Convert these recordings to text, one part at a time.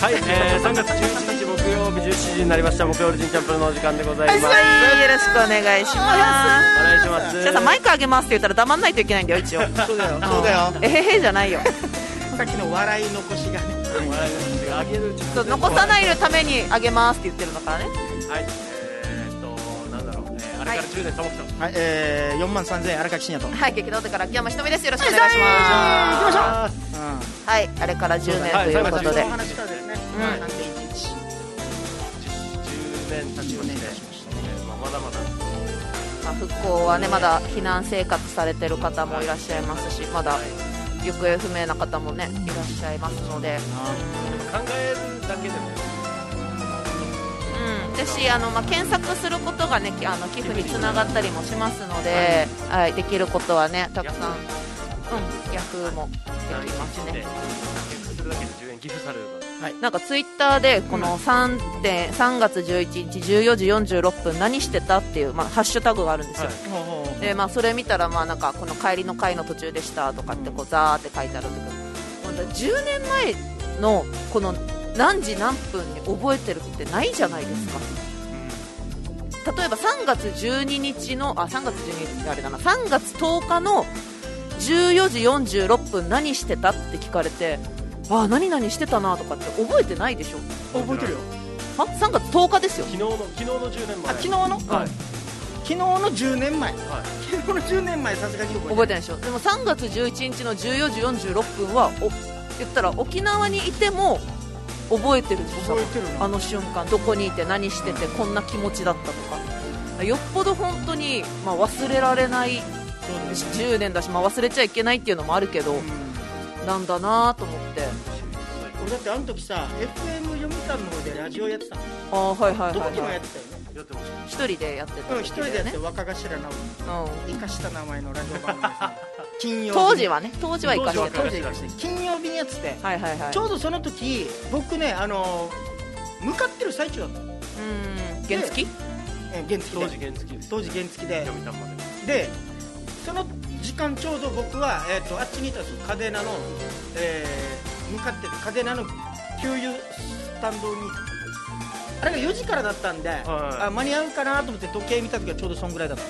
はい、3月11日木曜日17時になりました。木曜日ジンチャンプルのお時間でございます。 はい、よろしくお願いします。 お願いします。 じゃあさ、マイクあげますって言ったら黙んないといけないんだよ、一応。 そうだよ、そうだよ。 えへへじゃないよ。 さっきの笑い残しがね、 笑いの口があげるちょっと残さないためにあげますって言ってるのからね。 はい、なんだろう、あれから10年ともきと、 はい、43,000円荒垣真也と、 はい、劇団でから秋山ひとみです。よろしくお願いします。 行きましょう。 はい、あれから10年ということで、 お話からですね、3.11 10年経ちまして、まだまだ、 復興はね、まだ避難生活されてる方もいらっしゃいますし、まだ行方不明な方もねいらっしゃいますので、 考えるだけでも、 ですし、検索することがね、寄付につながったりもしますので、はい、できることはね、たくさん、ヤフーもできますね。 それだけで10円寄付されるから、 なんかツイッターでこの3月11日14時46分何してたっていう、ハッシュタグがあるんですよ。で、それ見たら、なんかこの帰りの会の途中でしたとかってこうザーって書いてあるんだけど、10年前のこの何時何分に覚えてるってないじゃないですか。例えば3月12日の3月12日あれだな3月10日の14時46分何してたって聞かれて、何々してたなとかって覚えてないでしょ。 覚えてるよ。 は3月10日ですよ。 昨日の10年前。 昨日の、昨日の10年前、昨日の10年前さすがに覚えてないでしょ。でも3月11日の14時46分は言ったら沖縄にいても覚えてるでしょ。あの瞬間どこにいて何しててこんな気持ちだったとか、よっぽど本当に、忘れられない10年だし、忘れちゃいけないっていうのもあるけど、なんだなと思って。 俺だってあの時さ FM 読谷の方でラジオやってたの。 はいはいはい、 どこでもやってたよね。 一人でやってた、 一人でやって若頭直生かした名前のラジオ番組ですね。金曜日当時は生かしてた。 金曜日にやってて、ちょうどその時僕ね向かってる最中だった。 原付当時原付ででその時間ちょうど僕は、あっちにいたんですよ。嘉手納の、向かってて嘉手納の給油スタンドにあれが4時からだったんで、間に合うかなと思って時計見た時はちょうどそんぐらいだった。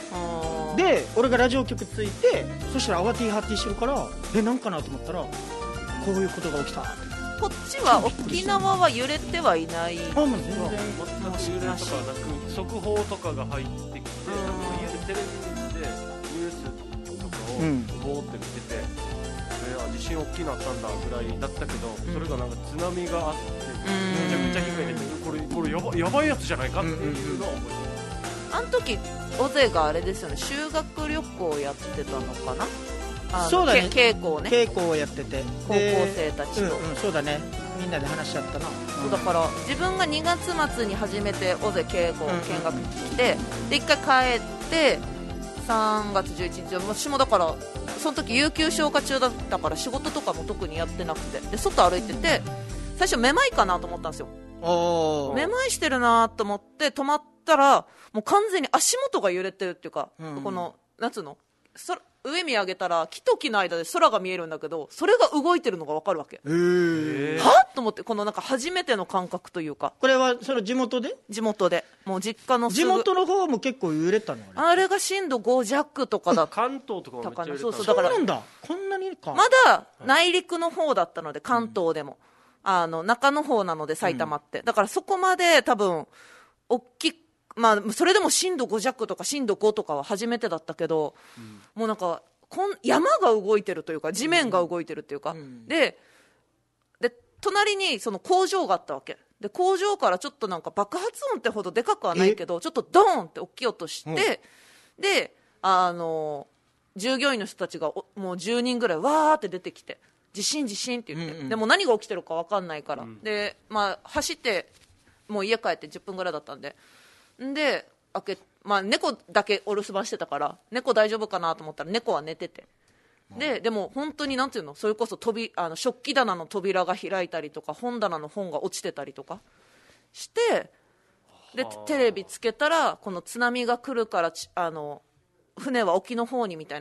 で俺がラジオ局ついて、そしたら慌てはってしてるからなんかなと思ったらこういうことが起きた。 こっちは沖縄は揺れてはいない。 もう全然全く揺れとかなく速報とかが入ってきて、テレビでニュースとかをボーって見てて、地震大きくなったんだぐらいだったけど、それがなんか津波があってめちゃくちゃ被害出て、これやばいやつじゃないかっていうのは覚えてる。 あの時尾瀬があれですよね、修学旅行をやってたのかな。 そうだね、 稽古をね、 稽古をやってて高校生たちと、 そうだね、みんなで話し合ったな。 だから自分が2月末に初めて尾瀬稽古見学に来て、で1回帰って3月11日、私もだからその時有給消化中だったから仕事とかも特にやってなくて、で外歩いてて最初めまいかなと思ったんですよ。めまいしてるなと思って止まったら、もう完全に足元が揺れてるっていうか、このなんつうの、上見上げたら木と木の間で空が見えるんだけど、それが動いてるのが分かるわけ。はっと思って、このなんか初めての感覚というか。 これはその地元でもう実家の地元の方も結構揺れたの。 あれが震度5弱とかだった関東とかもめっちゃ揺れた。 そうだからそうなんだ、こんなにか。 まだ内陸の方だったので、関東でも、中の方なので埼玉って、だからそこまで多分大きく、それでも震度5弱とか震度5とかは初めてだったけど、もうなんか山が動いてるというか地面が動いてるっていうか、で隣にその工場があったわけで、工場からちょっとなんか爆発音ってほどでかくはないけど、ちょっとドーンって大きい音して、で従業員の人たちがもう10人ぐらいわーって出てきて、地震地震って言って、でも何が起きてるか分かんないから、で走ってもう家帰って10分ぐらいだったんで猫だけお留守番してたから、猫大丈夫かなと思ったら猫は寝てて、でも本当になんていうの、それこそ食器棚の扉が開いたりとか、本棚の本が落ちてたりとかして、でテレビつけたらこの津波が来るから船は沖の方にみたいな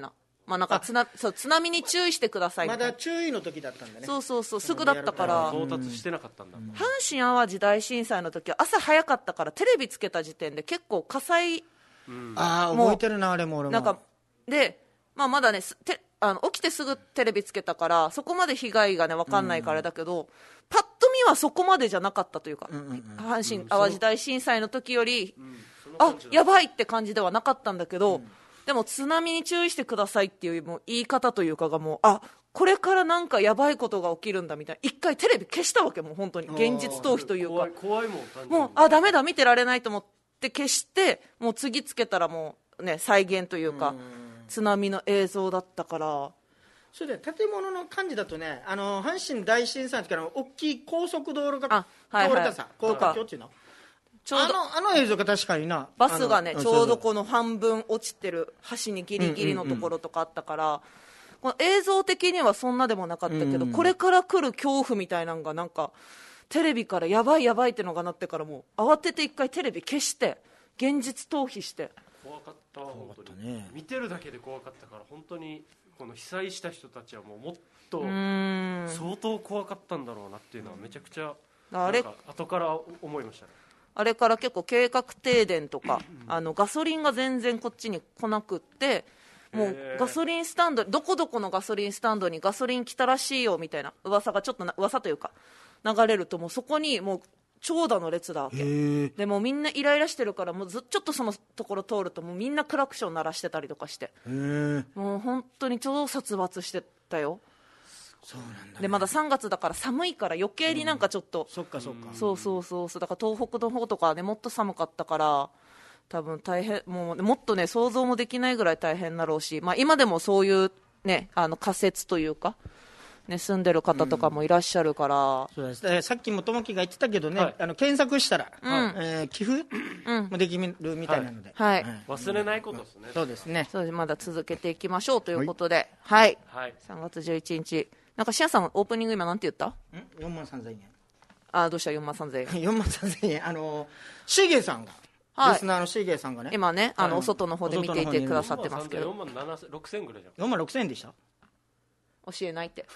まあなんかそう津波に注意してくださいみまたいなだ注意の時だったんだね。 そうすぐだったから到達してなかったんだ、 阪神・淡路大震災の時は朝早かったからテレビつけた時点で結構火災ああ覚えてるな、あれも俺もなんかで、まあ、まだね起きてすぐテレビつけたからそこまで被害がね分かんないからだけど、パッと見はそこまでじゃなかったというか、阪神・淡路大震災の時より、やばいって感じではなかったんだけど、でも津波に注意してくださいっていうもう言い方というかがもうこれからなんかやばいことが起きるんだみたいな、一回テレビ消したわけ、もう本当に現実逃避というか、 怖いもん単純にもうダメだ見てられないと思って消して、もう次つけたらもうね再現というか津波の映像だったから。 それで建物の感じだとね、阪神大震災の時から大きい高速道路が倒れたさ、高架橋っていうの、ちょうどあの映像が確かにな、 バスがねちょうどこの半分落ちてる橋にギリギリのところとかあったから、この映像的にはそんなでもなかったけど、これから来る恐怖みたいなのがなんかテレビからやばいやばいってのがなってから、もう慌てて一回テレビ消して現実逃避して。 怖かった本当に、ね、見てるだけで怖かったから、本当にこの被災した人たちはもっと相当怖かったんだろうなっていうのはめちゃくちゃなんか後から思いましたね。 あれから結構計画停電とかガソリンが全然こっちに来なくって、もうガソリンスタンド、どこどこのガソリンスタンドにガソリン来たらしいよみたいな噂がちょっと噂というか流れると、もうそこにもう長蛇の列だわけで、もうみんなイライラしてるから、もうちょっとそのところ通るともうみんなクラクション鳴らしてたりとかして、もう本当に超殺伐してたよ。 そうなんだ、ね、 でまだ3月だから寒いから余計になんかちょっと、 そっかそうだから東北の方とかはねもっと寒かったから、多分大変、もっとね想像もできないぐらい大変だろうし、まあ、今でもそういうね仮説というかね、住んでる方とかもいらっしゃるから、 そうです、さっきもともきが言ってたけどね、検索したら、寄付もできるみたいなので、 忘れないことですね。 そうですね、 そうです、まだ続けていきましょうということで、はい、3月11日なんかシアさんオープニング今なんて言った？ 4万3000円。 どうした？4万3000円 4万3000円、シーゲーさんが、リスナーのシーゲーさんがね、 今ねお外の方で見ていてくださってますけど、 4万6000円ぐらいじゃん。 4万6000円でした。 教えないって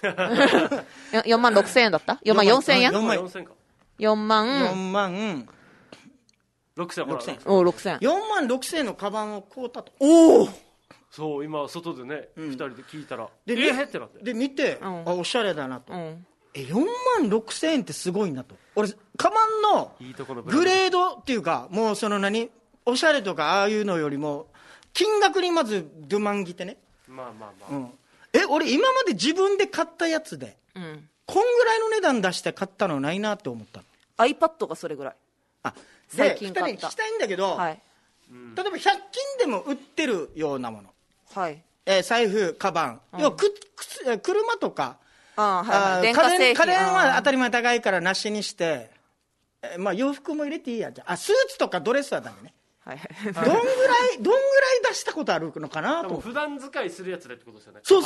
4万6000円だった？ 4万4000円？ 4万4000か。 4万 6000円。 お6000 4万6000円のカバンを買うたと。 おお、 そう今外でね、2人で聞いたらでってなって、 で見て、おしゃれだなと、4万6000円ってすごいなと。俺カバンのグレードっていうか、もうそのおしゃれとかああいうのよりも金額にまずドゥマンギてね、俺今まで自分で買ったやつで、こんぐらいの値段出して買ったのないなって思った。 iPad がそれぐらい。最近買った。 2人に聞きたいんだけど、例えば100均でも売ってるようなもの、財布、カバン、要は車とか電化製品、 家電は当たり前高いからなしにして、洋服も入れていいや。じゃあスーツとかドレスはダメね。どんぐらい出したことあるのかなと。 普段使いするやつでってことですよね。 そう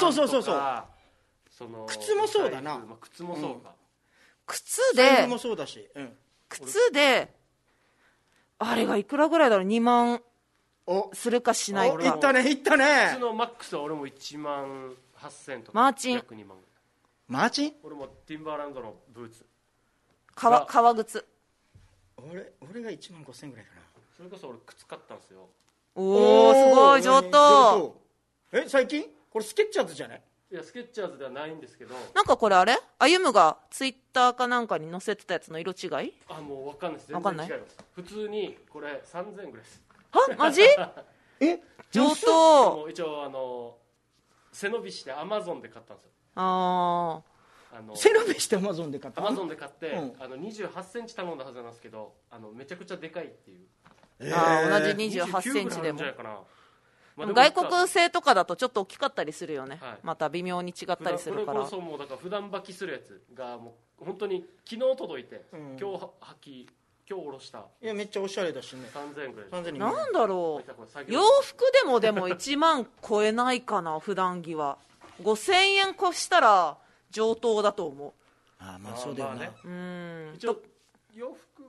靴もそうだな。靴もそうか。 靴でもそうだし、 靴であれがいくらぐらいだろう。2万するかしないか。 いったね。 靴のマックスは俺も1万8000とか。 マーチン。 約2万。 マーチン？ 俺もティンバーランドのブーツ。 革靴。 俺が1万5000ぐらいかな。 それこそ俺靴買ったんですよ。 おお、すごい上等。 最近？これスケッチャーズじゃない？ いやスケッチャーズではないんですけど、 なんかこれあれ歩夢がツイッターかなんかに載せてたやつの色違い？ もう分かんないです。全然違います。普通にこれ3000円ぐらいです。 マジ？上等。 一応背伸びしてアマゾンで買ったんですよ。 背伸びしてアマゾンで買った。 アマゾンで買って、28センチ頼んだはずなんですけど、めちゃくちゃでかいっていう。 同じ28センチでも。外国製とかだとちょっと大きかったりするよね。また微妙に違ったりするから。 これこそもうだから普段履きするやつがもう本当に昨日届いて、今日下ろした。 いやめっちゃおしゃれだしね。 3000円ぐらい。 なんだろう。洋服でも1万超えないかな。普段着は5000円越したら上等だと思う。 そうだよね。 一応洋服は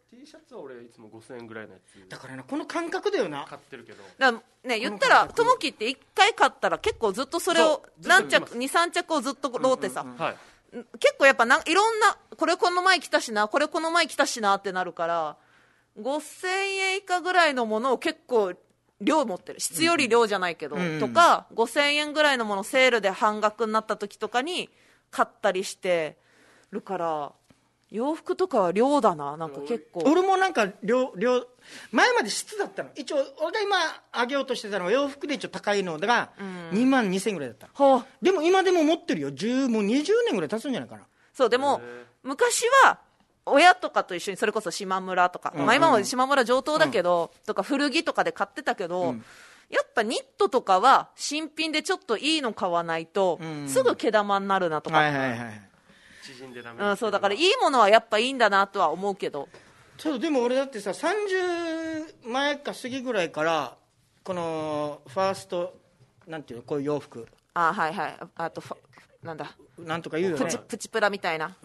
T シャツは俺いつも5000円ぐらいのやつだからな、この感覚だよな。 買ってるけど、 だからね、言ったらともきって1回買ったら結構ずっとそれを何着23着をずっとローテさ、 はい、 結構やっぱいろんなこの前着たしなこの前着たしなってなるから5000円以下ぐらいのものを結構量持ってる、質より量じゃないけど、とか5000円ぐらいのものセールで半額になった時とかに買ったりしてるから、洋服とかは量だな。なんか結構俺もなんか量前まで質だったの。一応俺が今あげようとしてたのは洋服で一応高いのが2万2000円ぐらいだったの、でも今でも持ってるよ。もう20年ぐらい経つんじゃないかな。 そうでも昔は親とかと一緒にそれこそ島村とか、まあ、今も島村上等だけど、とか古着とかで買ってたけど、やっぱニットとかは新品でちょっといいの買わないと、すぐ毛玉になるなとか、 縮んでダメ、 そうだからいいものはやっぱいいんだなとは思うけど、 そうでも俺だってさ30前か過ぎぐらいからこのファーストなんていうのこういう洋服はいはいあとなんだなんとか言うよね、 プチプラみたいな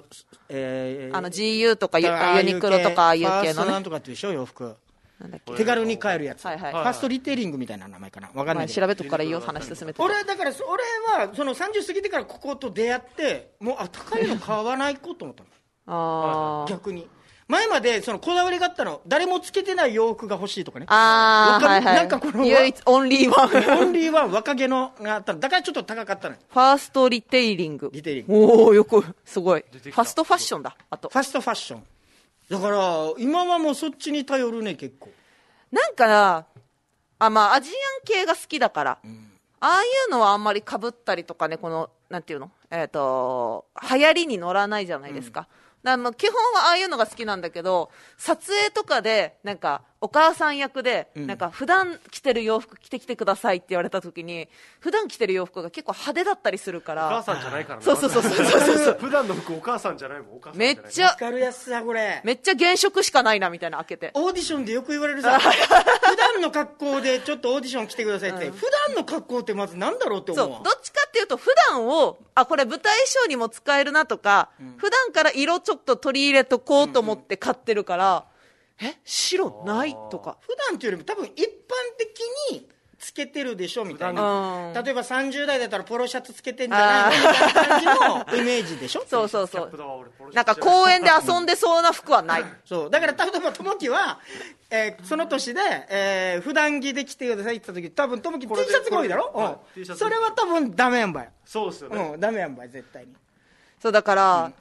GU GU とかユニクロとかああいう系のね、 ファーストなんとかっていうでしょ洋服、なんだっけ手軽に買えるやつ、 はいはい、 ファーストリテイリングみたいな名前かな、分かんないけど、 調べとくからいいよ話進めて。 俺だから俺はその30過ぎてからここと出会ってもう高いの買わないこと思ったの逆に前までそのこだわりがあったの、誰もつけてない洋服が欲しいとかね、 はいはい、 なんかこの唯一オンリーワンオンリーワン若気のがあったのだからちょっと高かったの。 ファーストリテイリング、 おおよくすごいファストファッションだ。あとファストファッションだから今はもうそっちに頼るね結構。 なんかまあアジアン系が好きだから、ああいうのはあんまり被ったりとかね、このなんていうの流行りに乗らないじゃないですか、だから基本はああいうのが好きなんだけど、撮影とかでなんかお母さん役で、なんか普段着てる洋服着てきてくださいって言われた時に、普段着てる洋服が結構派手だったりするから、 お母さんじゃないからね。 そう普段の服お母さんじゃないもん。お母さんじゃない。 めっちゃ分かるやつだこれ。 めっちゃ原色しかないなみたいな開けて。 オーディションでよく言われるさ普段の格好でちょっとオーディション来てくださいって、普段の格好ってまずなんだろうって思うわ。 そうどっちかっていうと普段をこれ舞台衣装にも使えるなとか、普段から色ちょっと取り入れとこうと思って買ってるから、白ないとか。 普段っていうよりも多分一般的につけてるでしょみたいな、例えば30代だったらポロシャツつけてんじゃないのみたいな感じのイメージでしょそうなんか公園で遊んでそうな服はないそうだから例えばともきは、その年で、普段着で着てくださいって言った時多分ともき T シャツが多いだろ、それは多分ダメやんばい。 そうですよね、 ダメやんばい絶対に。 そうだから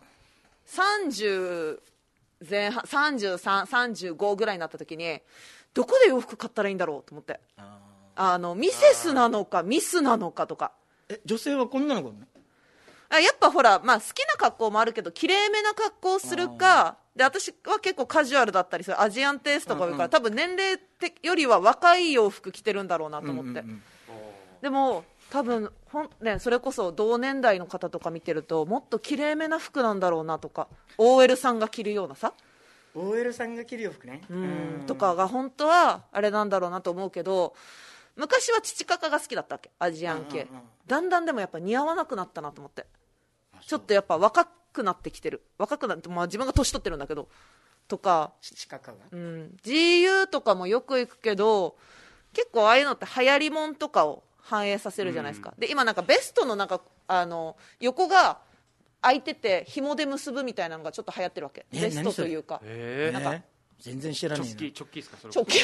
、30前半33、35ぐらいになった時にどこで洋服買ったらいいんだろうと思って、ミセスなのかミスなのかとか。 女性はこんなのかね。 やっぱほら、好きな格好もあるけどきれいめな格好をするかで、私は結構カジュアルだったりするアジアンテイストが多いから、多分年齢よりは若い洋服着てるんだろうなと思って、でも多分それこそ同年代の方とか見てるともっときれいめな服なんだろうなとか、 OL さんが着るようなさ OL さんが着る洋服ねとかが本当はあれなんだろうなと思うけど、昔は父方が好きだったわけアジアン系、だんだんでもやっぱ似合わなくなったなと思って、ちょっとやっぱ若くなってきてる、若くなって、自分が年取ってるんだけどとか、 父方が、 GU とかもよく行くけど結構ああいうのって流行りもんとかを反映させるじゃないですか、で今なんかベストのなんか横が開いてて紐で結ぶみたいなのがちょっと流行ってるわけ、ベストというか、なんか全然知らないな。 チョッキですかそれ。 チョッキ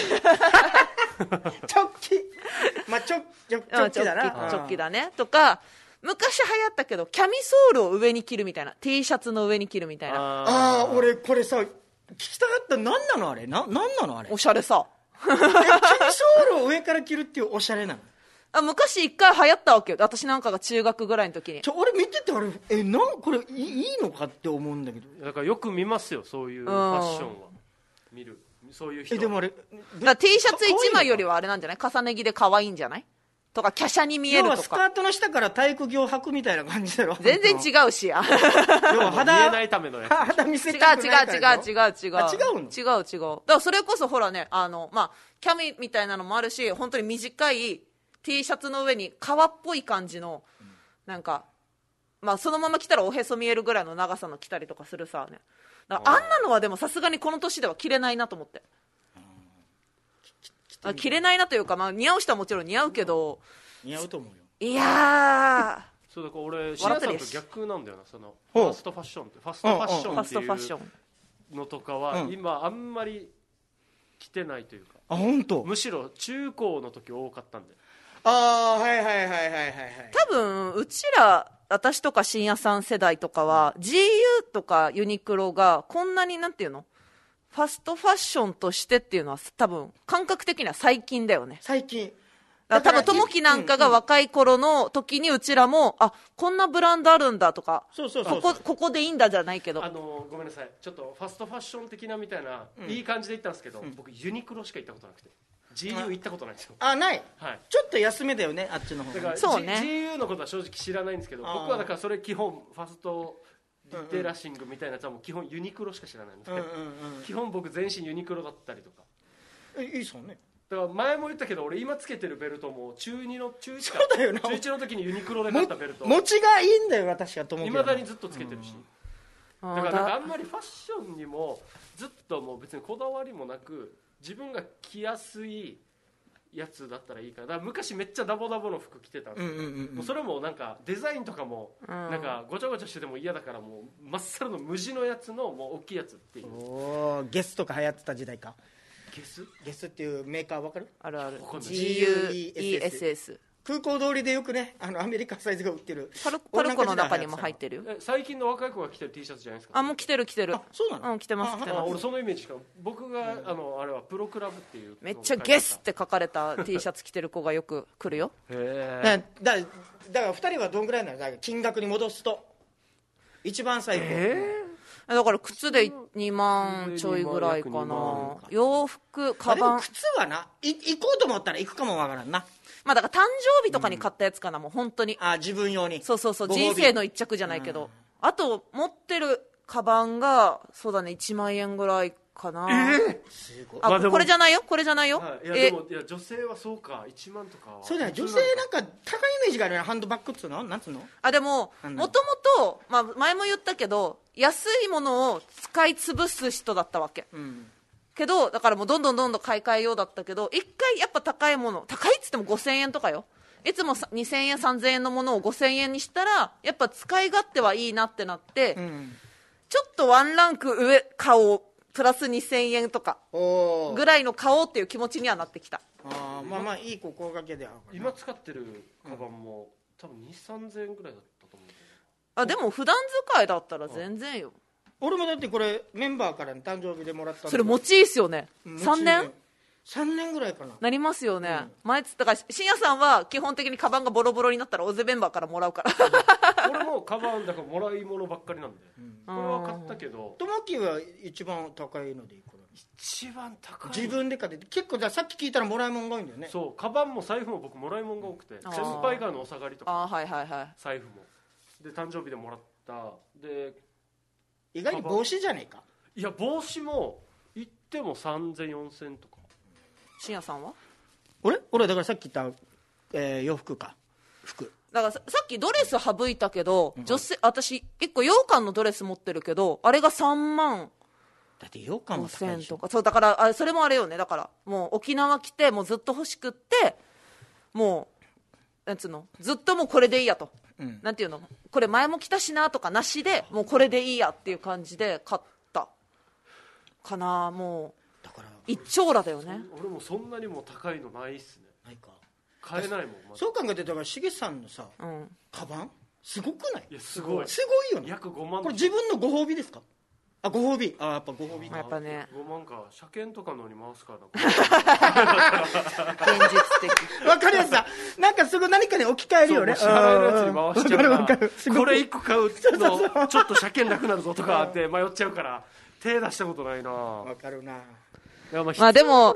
チョッキだな。 チョッキだねとか、昔流行ったけどキャミソールを上に着るみたいな、 T シャツの上に着るみたいな。 俺これさ聞きたかった。何なのあれ、何なのあれ。 おしゃれさキャミソールを上から着るっていうおしゃれなの。 昔一回流行ったわけよ、私なんかが中学ぐらいの時に。 俺見ててこれいいのかって思うんだけど。 だからよく見ますよそういうファッションは見る、そういう人。 でもあれ T シャツ1枚よりはあれなんじゃない、重ね着で可愛いんじゃないとか、華奢に見えるとか。 要はスカートの下から体育着を履くみたいな感じだろ。 全然違うしや要は見えないためのやつ。 肌見せたくないから違うの。違うの。違う。だからそれこそほらね、キャミみたいなのもあるし、本当に短い T シャツの上に革っぽい感じのなんかまあ、そのまま着たらおへそ見えるぐらいの長さの着たりとかするさね。だからあんなのはでもさすがにこの年では着れないなと思って。着れないなというか、まあ、似合う人はもちろん似合うけど、 似合うと思うよ。 いやー、 そうだから俺シアさんと逆なんだよな。そのファストファッションってファストファッションっていうのとかは今あんまり着てないというか、 あ、本当。 むしろ中高の時多かったんで。 ああ、はいはいはいはいはい。 多分うちら私とか深夜さん世代とかは GU とかユニクロがこんなになんていうのファストファッションとしてっていうのは多分感覚的には最近だよね。 最近だから多分友樹なんかが若い頃の時にうちらも、あ、こんなブランドあるんだとか、ここでいいんだじゃないけど、 ごめんなさい、ちょっとファストファッション的なみたいな、いい感じで言ったんですけど、僕ユニクロしか行ったことなくて GU 行ったことないんですよ。 あ、ない、 はい、 ちょっと安めだよね、あっちの方が。 だからそうね、 GU のことは正直知らないんですけど、僕はだからそれ基本ファストリテラシングみたいなやつはもう基本ユニクロしか知らないので、基本僕全身ユニクロだったりとか。 いいっすよね。 だから前も言ったけど俺今つけてるベルトも中1の時にユニクロで買ったベルト持ちがいいんだよ、私はと思うけど、 いまだにずっとつけてるし、だからなんかあんまりファッションにもずっともう別にこだわりもなく、自分が着やすいやつだったらいいから。だから昔めっちゃダボダボの服着てたんですけど、もうそれもなんかデザインとかもなんかごちゃごちゃしてても嫌だから、もうまっさらの無地のやつのもう大きいやつっていう。 おー、ゲスとか流行ってた時代か。ゲスっていうメーカーわかる？ あるある。 GUESS。 空港通りでよくね、アメリカサイズが売ってるパルコの中にも入ってるよ。 最近の若い子が着てる T シャツじゃないですか。 あ、もう着てる。 あ、そうなの？ うん、着てます。 俺そのイメージしか。僕があれはプロクラブっていうめっちゃゲスって書かれた T シャツ着てる子がよく来るよ。 へえ。だから2人はどんぐらいなの？金額に戻すと一番最高。 だから靴で2万ちょいぐらいかな。洋服、カバン。 靴はな、行こうと思ったら行くかもわからんな。 まあだから誕生日とかに買ったやつかな、もう本当に。 あ、自分用に。 そう、人生の一着じゃないけど。あと、持ってるカバンが、そうだね、1万円ぐらいかな。 すごい。 あ、これじゃないよ。 いやでも女性はそうか、1万とかは。 そうだね、女性なんか高いイメージがあるね、ハンドバッグっつうの？なんつうの？ あ、でも、もともと、まあ前も言ったけど、安いものを使い潰す人だったわけ。けど、だからもうどんどん買い替えようだったけど、一回やっぱ高いもの、高いっつっても5000円とかよ。いつも2000円、3000円のものを5000円にしたら、やっぱ使い勝手はいいなってなって、ちょっとワンランク上買おう。プラス2000円とかぐらいの買おうっていう気持ちにはなってきた。 まあいい心がけでは。 今使ってるカバンも多分2、3000円ぐらいだったと思う。 あ、でも普段使いだったら全然よ。 俺もだってこれメンバーから誕生日でもらったんそれ持ちいいっすよね。3年ぐらいかな。 なりますよね。前だから深夜さんは基本的にカバンがボロボロになったらオゼメンバーからもらうから。 俺もカバンだからもらい物ばっかりなんで、これは買ったけど。 ともきは一番高いのでいくら？ 一番高い。 自分で買って結構さっき聞いたらもらい物が多いんだよね。 そう、カバンも財布も僕もらい物が多くて、先輩からのお下がりとか、財布もで誕生日でもらったで。 意外に帽子じゃねえか。 いや帽子も行っても3000、4000とか。 深夜さんは？ 俺だからさっき言った、洋服か服だからさっきドレス省いたけど、女性、私1個羊羹のドレス持ってるけど、あれが3万だって羊羹も高いでしょ。 とか。そうだからそれもあれよね。だからもう沖縄来てもうずっと欲しくって、もうなんつうの、ずっともうこれでいいやと、なんていうの、これ前も来たしなとかなしで、もうこれでいいやっていう感じで買ったかな。もうだから一長羅だよね。 俺もそんなにも高いのないっすね。 ないか。 買えないもん。 そう考えてだからしげさんのさ、カバンすごくない？ いやすごいよね。 約5万。これ自分のご褒美ですか？あ、ご褒美。あ、やっぱご褒美か。 やっぱね。 5万か。車検とかのに回すから現実的。 わかりやすさ。なんかすぐ何かに置き換えるよね。 支払えるやつに回しちゃうから。これ1個買うのちょっと車検なくなるぞとかって迷っちゃうから手出したことないな。 わかるな。 まあでも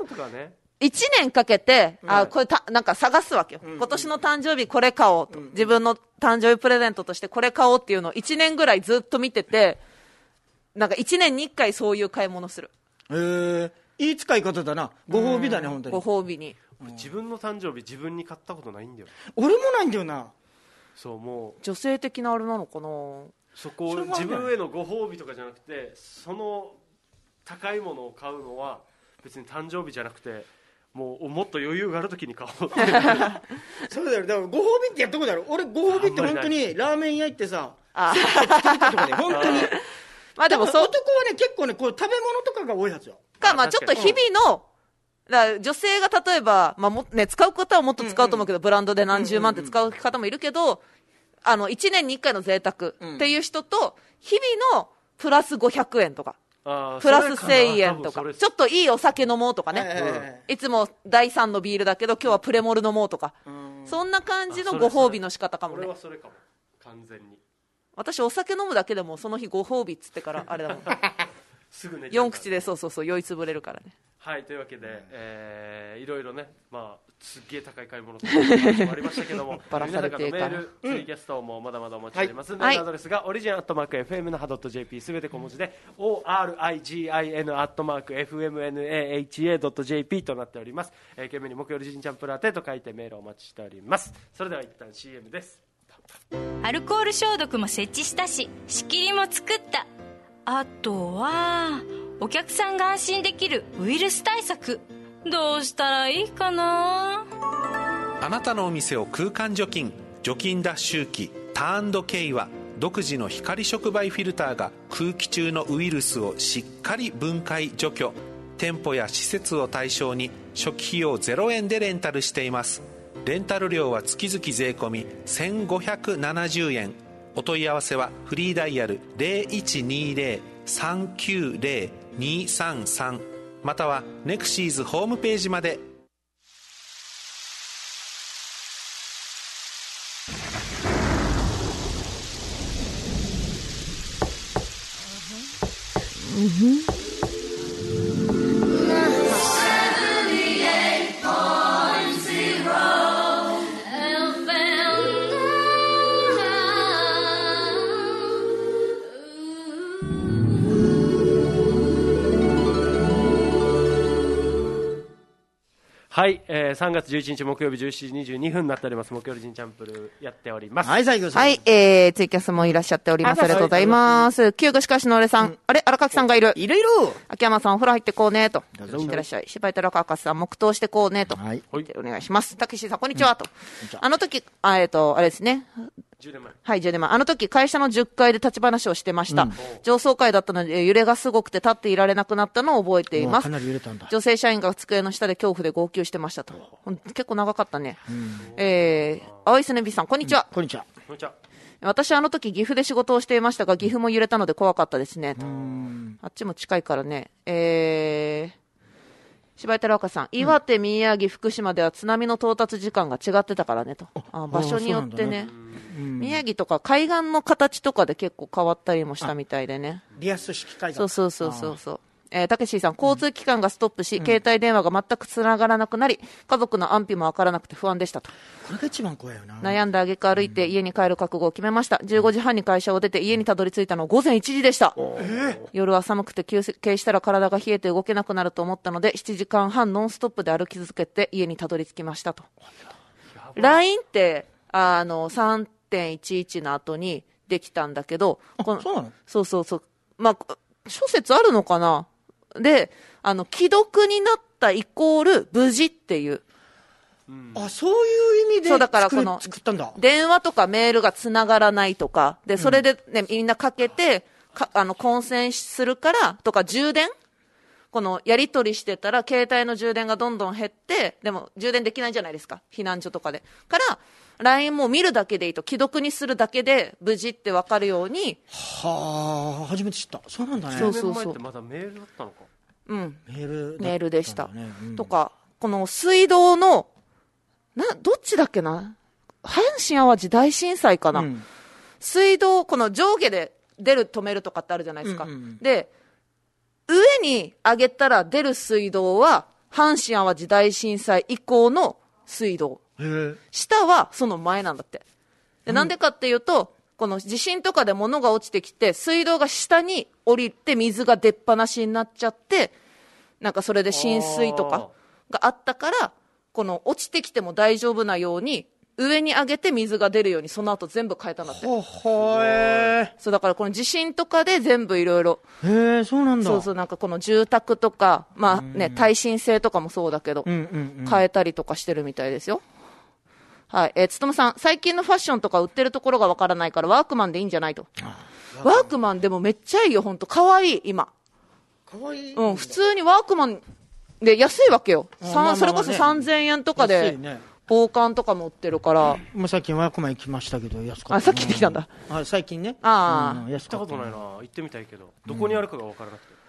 1年かけて、これなんか探すわけよ。今年の誕生日これ買おうと。自分の誕生日プレゼントとしてこれ買おうっていうのを1年ぐらいずっと見てて、なんか1年に1回そういう買い物する。 いい使い方だな。ご褒美だね、本当に。 ご褒美に。 自分の誕生日自分に買ったことないんだよ。 俺もないんだよな。 そうもう女性的なあれなのかな。 そこ自分へのご褒美とかじゃなくて、その高いものを買うのは別に誕生日じゃなくてもっと余裕がある時に買おうってそうだよ。だからご褒美ってやったことある。俺ご褒美って本当にラーメン屋行ってさ、 あセット作ったとかで本当にまあでも男はね結構ねこう食べ物とかが多いはずよ。 まあちょっと日々の、だから女性が例えば、まあもね、使う方はもっと使うと思うけど、ブランドで何十万って使う方もいるけど、1年に1回の贅沢っていう人と、日々のプラス500円とか、プラス1000円とか、ちょっといいお酒飲もうとかね、いつも第3のビールだけど今日はプレモル飲もうとか、そんな感じのご褒美の仕方かもね。 俺はそれかも、完全に。 私お酒飲むだけでもその日ご褒美っつってからあれだもんすぐ寝ちゃう 4口でそう酔いつぶれるからね。 はい、というわけで、いろいろね、まあ、すっげえ高い買い物とか話もありましたけどもバラされていか皆さんからのメール、ツイキャストもまだまだお待ちしております、 はい、 メールアドレスがオリジン@fm.jp すべて小文字で origin@fmnaha.jp となっております。懸命に木曜日ジンチャンプラテと書いてメールをお待ちしております。それでは一旦 CM です。 アルコール消毒も設置したし、仕切りも作った。あとはお客さんが安心できるウイルス対策、どうしたらいいかな。 あなたのお店を空間除菌脱臭機ターンKは独自の光触媒フィルターが空気中のウイルスをしっかり分解除去。店舗や施設を対象に初期費用0円でレンタルしています。レンタル料は月々税込1570円。お問い合わせはフリーダイヤル 0120-390-233 またはネクシーズホームページまで。 はい、3月11日木曜日17時22分になっております。木曜日ジンチャンプルやっております。 はい、最後はい、ツイキャスもいらっしゃっております。ありがとうございます。旧具しかしの俺さん、あれ荒垣さんがいる。秋山さんお風呂入ってこうねと。いってらっしゃい。柴井寺川さん黙祷してこうねと。はい。お願いします。たけしさんこんにちはと。あの時あれですね。 10年前。 はい、10年前。あの時、会社の10階で立ち話をしてました。上層階だったので、揺れがすごくて立っていられなくなったのを覚えています。 かなり揺れたんだ。 女性社員が机の下で恐怖で号泣してましたと。結構長かったね。青いすねびさん、こんにちは。 こんにちは。 こんにちは。 私あの時岐阜で仕事をしていましたが、岐阜も揺れたので怖かったですね。あっちも近いからね。柴井寺岡さん、岩手、宮城、福島では津波の到達時間が違ってたからねと。場所によってね。宮城とか海岸の形とかで結構変わったりもしたみたいでね。 リアス式海岸。 そう。たけしさん、交通機関がストップし、携帯電話が全くつながらなくなり、家族の安否もわからなくて不安でしたと。 これが一番怖いよな。 悩んだ挙句歩いて家に帰る覚悟を決めました。15時半に会社を出て家にたどり着いたのは午前1時でした。夜は寒くて休憩したら体が冷えて動けなくなると思ったので、7時間半ノンストップで歩き続けて家にたどり着きましたと。LINE って、3.11 の後にできたんだけど、 そうなの？ そう。まあ、諸説あるのかな。で、既読になったイコール無事っていう。 そういう意味でそうだからこの作ったんだ。 電話とかメールがつながらないとか、で、それでね、みんなかけて、混戦するからとか、充電このやり取りしてたら、携帯の充電がどんどん減って、でも充電できないじゃないですか。避難所とかで。から、LINE も見るだけでいいと、既読にするだけで無事って分かるように。 はあ、初めて知った。そうなんだね。 そう。 10年前ってまだメールだったのか。 メールでした。とか、この水道の、どっちだっけな、阪神淡路大震災かな、水道、この上下で出る止めるとかってあるじゃないですか。で、上に上げたら出る水道は、阪神淡路大震災以降の水道。下はその前なんだって。で、なんでかっていうと、この地震とかで物が落ちてきて、水道が下に降りて水が出っ放しになっちゃって、なんかそれで浸水とかがあったから、この落ちてきても大丈夫なように上に上げて水が出るようにその後全部変えたんだって。 ほほー。 そうだからこの地震とかで全部いろいろ。 へえ、そうなんだ。 そうそう、なんかこの住宅とか、まあね、耐震性とかもそうだけど、変えたりとかしてるみたいですよ。はい。つとむさん、最近のファッションとか売ってるところがわからないからワークマンでいいんじゃないと。ワークマンでもめっちゃいいよ、ほんと。かわいい、今。 かわいい。 うん、普通にワークマンで安いわけよ。それこそ3000円とかで、防寒とかも売ってるから。 もう最近ワークマン行きましたけど、安かった。 あ、さっき行ってきたんだ。 あ、最近ね。 ああ。 行ったことないな。行ってみたいけど、どこにあるかがわからなくて。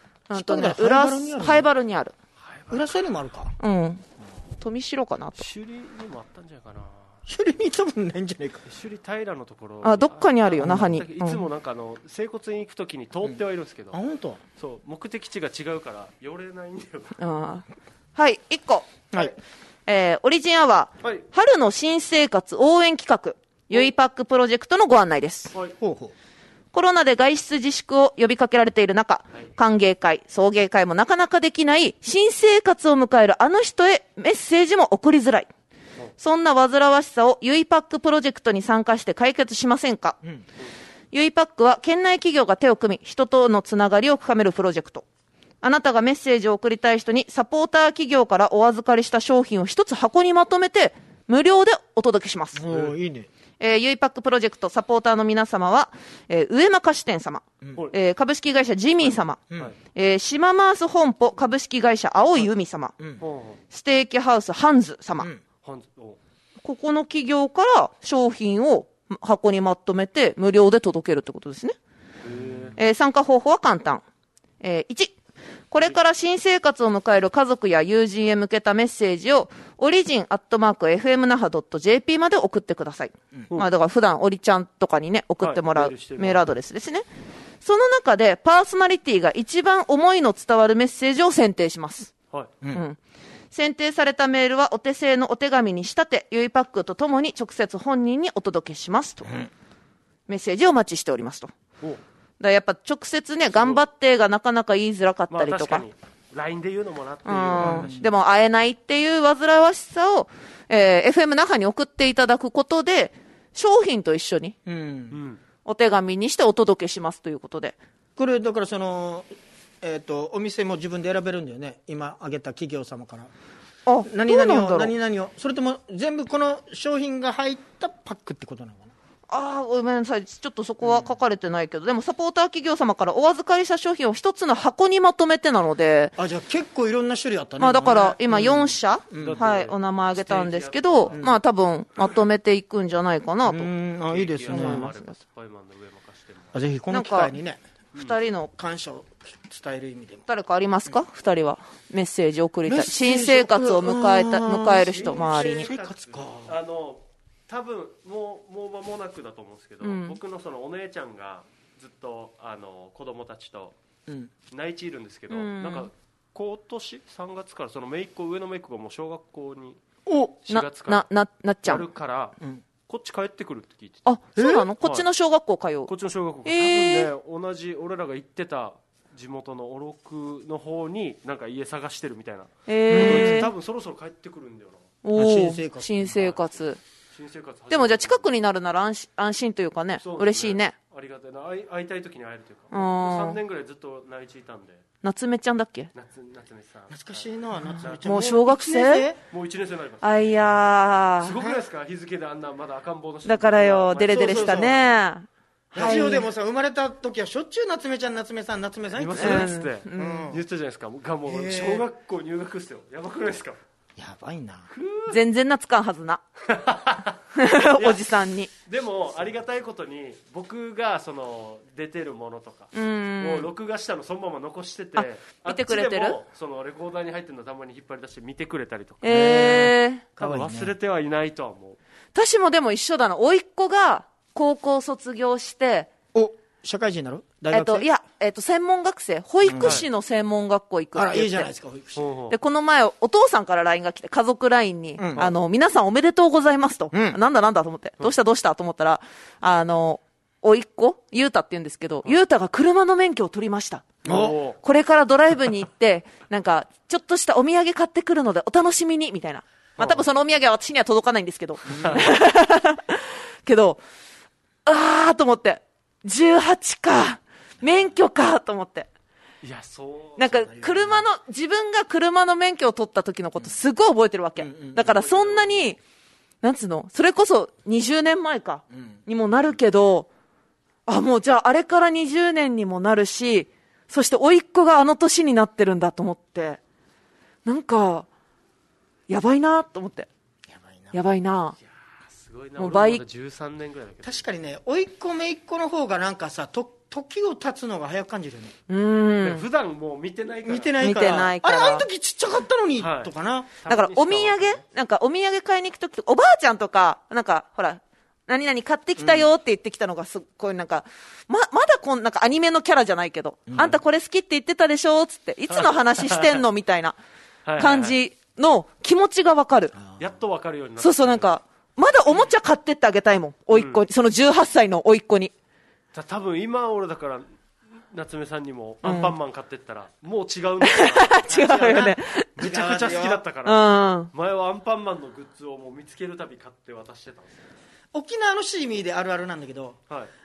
灰原にある。 浦添にもあるか。 うん。富城かなと。 首里にもあったんじゃないかな。 首里に多分ないんじゃないか。 首里平のところ。 あ、どっかにあるよ、那覇に。 いつもなんか整骨院行くときに通ってはいるんですけど。 あ、本当。 そう、目的地が違うから寄れないんだよ。 はい、1個。 はい。 オリジンアワー、はい、春の新生活応援企画、ゆいパックプロジェクトのご案内です。 はい、 コロナで外出自粛を呼びかけられている中、はい、歓迎会、送迎会もなかなかできない新生活を迎えるあの人へメッセージも送りづらい。そんな煩わしさをゆいパックプロジェクトに参加して解決しませんか。ゆいパックは県内企業が手を組み、人とのつながりを深めるプロジェクト。あなたがメッセージを送りたい人にサポーター企業からお預かりした商品を一つ箱にまとめて無料でお届けします。 いいね。 ゆいパックプロジェクトサポーターの皆様は、上間菓子店様、株式会社ジミー様、島マース本舗株式会社青い海様、ステーキハウスハンズ様、ここの企業から商品を箱にまとめて無料で届けるってことですね。参加方法は簡単。1、これから新生活を迎える家族や友人へ向けたメッセージをオリジン@fmnaha.jp まで送ってください。まあだから普段オリちゃんとかにね送ってもらうメールアドレスですね。その中でパーソナリティが一番思いの伝わるメッセージを選定します。選定されたメールはお手製のお手紙に仕立て、ゆいパックとともに直接本人にお届けしますと。メッセージをお待ちしておりますと。だやっぱ直接ね、頑張ってがなかなか言いづらかったりとか。 まあ、確かに LINE で言うのもなっていう話。 でも会えないっていう煩わしさを、FM 那覇に送っていただくことで、商品と一緒に、お手紙にしてお届けしますということで。 これ、だからその、お店も自分で選べるんだよね。今挙げた企業様から。 あ、 何々を。それとも全部この商品が入ったパックってことなのかな。 ごめんなさい。ちょっとそこは書かれてないけど、でもサポーター企業様からお預かりした商品を一つの箱にまとめてなので。 じゃあ結構いろんな種類あったね。 まあだから今4社、はい、お名前挙げたんですけど、まあ多分まとめていくんじゃないかなと。 いいですね。ぜひこの機会にね、 2人の感謝を伝える意味でも。 誰かありますか2人は。メッセージを送りたい。新生活を迎える人、周りに。 新生活か。 多分もう間もなくだと思うんですけど、僕のそのお姉ちゃんがずっと子供たちと内地いるんですけど、なんか今年3月からその上の姪っ子がもう小学校に4月からなっちゃうあるから、こっち帰ってくるって聞いてて。 あ、そうなの？こっちの小学校通う。 こっちの小学校多分ね、同じ俺らが行ってた地元の小六の方になんか家探してるみたいな。多分そろそろ帰ってくるんだよな。 新生活。でもじゃあ近くになるなら安心というかね、嬉しいね。 ありがたいな。会いたい時に会えるというか。3年ぐらいずっと内地いたんで。 夏目ちゃんだっけ？ 夏目さん。 懐かしいな、夏目ちゃん。 もう小学生？ もう1年生になります。 あいやー。 すごくないですか？日付であんなまだ赤ん坊の人。 だからよ、デレデレしたね。 ラジオでもさ、生まれた時はしょっちゅう夏目ちゃん、夏目さん言ってたじゃないですか。もう小学校入学してよ。やばくないですか？ やばいな。 全然懐かんはずな。おじさんに。 でもありがたいことに僕がその出てるものとかもう録画したのそのまま残してて、 見てくれてる？ そのレコーダーに入ってるのたまに引っ張り出して見てくれたりとか。 多分忘れてはいないとは思う。 私もでも一緒だな。甥っ子が高校卒業して、 社会人になる？大学生？ いや、専門学生、保育士の専門学校行くって言って。 いいじゃないですか、保育士。 で、この前、お父さんから LINE が来て、家族 LINE に、皆さんおめでとうございますと。なんだと思って。どうしたと思ったら、おいっ子ゆうたって言うんですけど、ゆうたが車の免許を取りました。これからドライブに行って、なんか、ちょっとしたお土産買ってくるのでお楽しみに、みたいな。 まあ多分そのお土産は私には届かないんですけど。けど、と思って。18か。免許かと思って。 いや、そう。 なんか、自分が車の免許を取った時のことすごい覚えてるわけ。だからそんなに、なんつうの、それこそ20年前か、にもなるけど、もうじゃああれから20年にもなるし、そして甥っ子があの年になってるんだと思って、なんか、やばいなと思って。やばいな。 いやすごいな。 もう俺まだ13年ぐらいだけど。 確かにね、甥っ子姪っ子の方がなんかさ、時を経つのが早く感じるよね。 普段もう見てないから。 見てないから。あの時ちっちゃかったのに、とかな。 だからお土産買いに行くとき、おばあちゃんとか、なんか、ほら、何々買ってきたよって言ってきたのがすっごいなんか、まだなんかアニメのキャラじゃないけど、あんたこれ好きって言ってたでしょつって、いつの話してんのみたいな感じの気持ちがわかる。 やっとわかるようになった。 そうそう、なんか、まだおもちゃ買ってってあげたいもん、甥っ子に、その18歳の甥っ子に。 多分今俺だから夏目さんにもアンパンマン買ってったら、もう違うんだよ。 違うよね。 めちゃくちゃ好きだったから、前はアンパンマンのグッズをもう見つけるたび買って渡してたんですよ。 沖縄のシーミーであるあるなんだけど、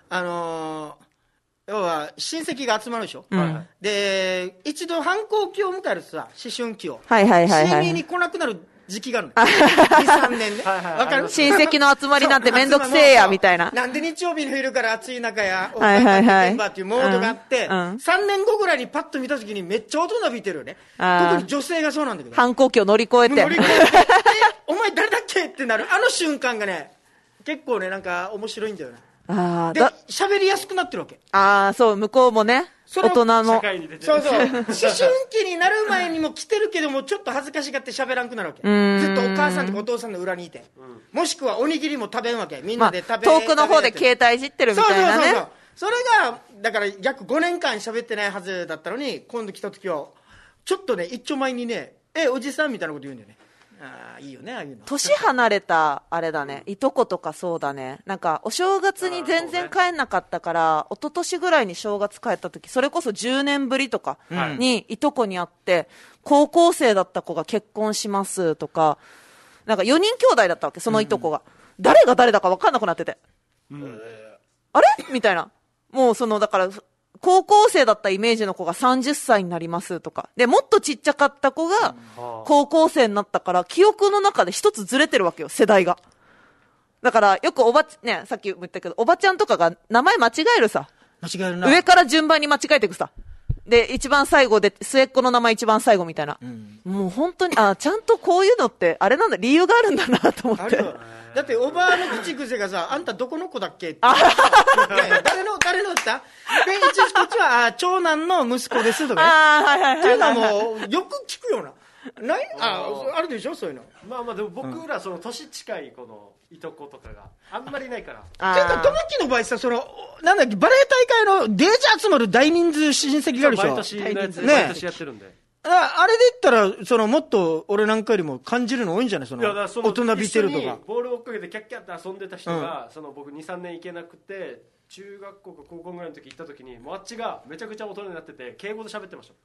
要は親戚が集まるでしょ、で一度反抗期を迎えるとさ、思春期を、シーミーに来なくなる時期があるの2、3年ね。わかる？ 親戚の集まりなんてめんどくせえやみたいな。 なんで日曜日の昼から暑い中やおっさんがメンバーっていうモードがあって、3年後ぐらいにパッと見た時にめっちゃ大人びてるよね。特に女性がそうなんだけど、 反抗期を乗り越えてお前誰だっけってなるあの瞬間がね、結構ね、なんか面白いんだよね。で、喋りやすくなってるわけ。 そう、向こうもね、大人の。 社会に出てる。 そうそう。思春期になる前にも来てるけども、ちょっと恥ずかしがって喋らんくなるわけ。ずっとお母さんとかお父さんの裏にいて。もしくはおにぎりも食べんわけ。みんなで食べ遠くの方で携帯いじってるみたいなね。 それが、だから約5年間喋ってないはずだったのに、今度来た時は、ちょっとね、一丁前にね、おじさんみたいなこと言うんだよね。いいよね、ああいうの。 年離れたあれだね、いとことかそうだね。なんかお正月に全然帰んなかったから、一昨年ぐらいに正月帰った時、それこそ10年ぶりとかにいとこに会って、高校生だった子が結婚しますとか、なんか4人兄弟だったわけ、そのいとこが。誰が誰だか分かんなくなってて、あれみたいな。もうだから高校生だったイメージの子が30歳になりますとか。で、もっとちっちゃかった子が高校生になったから、記憶の中で一つずれてるわけよ、世代が。だから、よくね、さっきも言ったけど、おばちゃんとかが名前間違えるさ。 間違えるな。 上から順番に間違えていくさ。で、一番最後で、末っ子の名前一番最後みたいな。もう本当に、ちゃんとこういうのって、あれなんだ、理由があるんだなと思って。 だっておばあの口癖がさ、あんたどこの子だっけって誰の歌で、一応こっちは長男の息子ですとかね。っていうのはもうよく聞くような。あるでしょ、そういうの。 まあでも僕らその年近いこのいとことかがあんまりないから。 ていうか、ともきの場合さ、なんだっけ、バレエ大会のデージ集まる大人数親戚があるでしょ。 毎年やってるんで。 あれで言ったら、もっと俺なんかよりも感じるの多いんじゃない？大人びてるとか。 ボールを追っかけてキャッキャって遊んでた人が、僕2、3年行けなくて、中学校か高校ぐらいの時行った時に、もうあっちがめちゃくちゃ大人になってて、敬語で喋ってました。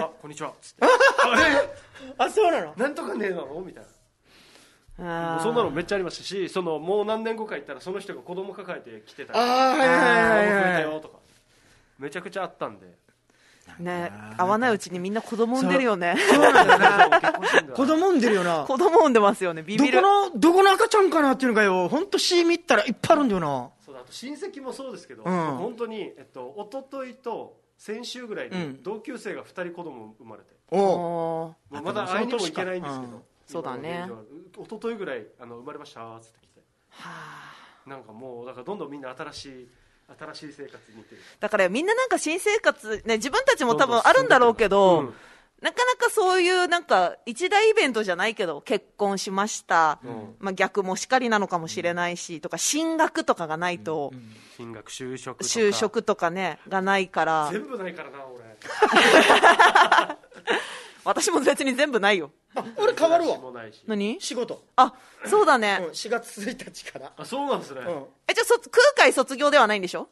こんにちは。つって。 そうなの？ なんとかねえなのみたいな。そんなのめっちゃありましたし、もう何年後か行ったらその人が子供抱えて来てたり、めちゃくちゃあったんで。 ね、会わないうちにみんな子供産んでるよね。 そうなんだよな。子供産んでるよな。 子供産んでますよね。ビビる。 どこの赤ちゃんかなっていうのがよ、本当シー見たらいっぱいあるんだよな。 そうだ、あと親戚もそうですけど、本当に一昨日と先週ぐらいに同級生が2人子供生まれて、まだ会いにも行けないんですけど、 そうだね。 一昨日ぐらい生まれましたっつって来て、なんかもうだからどんどんみんな新しい生活に似てる。 だからみんななんか新生活ね、自分たちも多分あるんだろうけど、なかなかそういうなんか一大イベントじゃないけど、結婚しました、まあ逆もしかりなのかもしれないし、とか進学とかがないと、 進学就職とかねがないから。 全部ないからな俺。 私も別に全部ないよ。 俺変わるわ。 何？ 仕事。 そうだね。 4月1日から。 そうなんですね。 じゃあ空海卒業ではないんでしょ？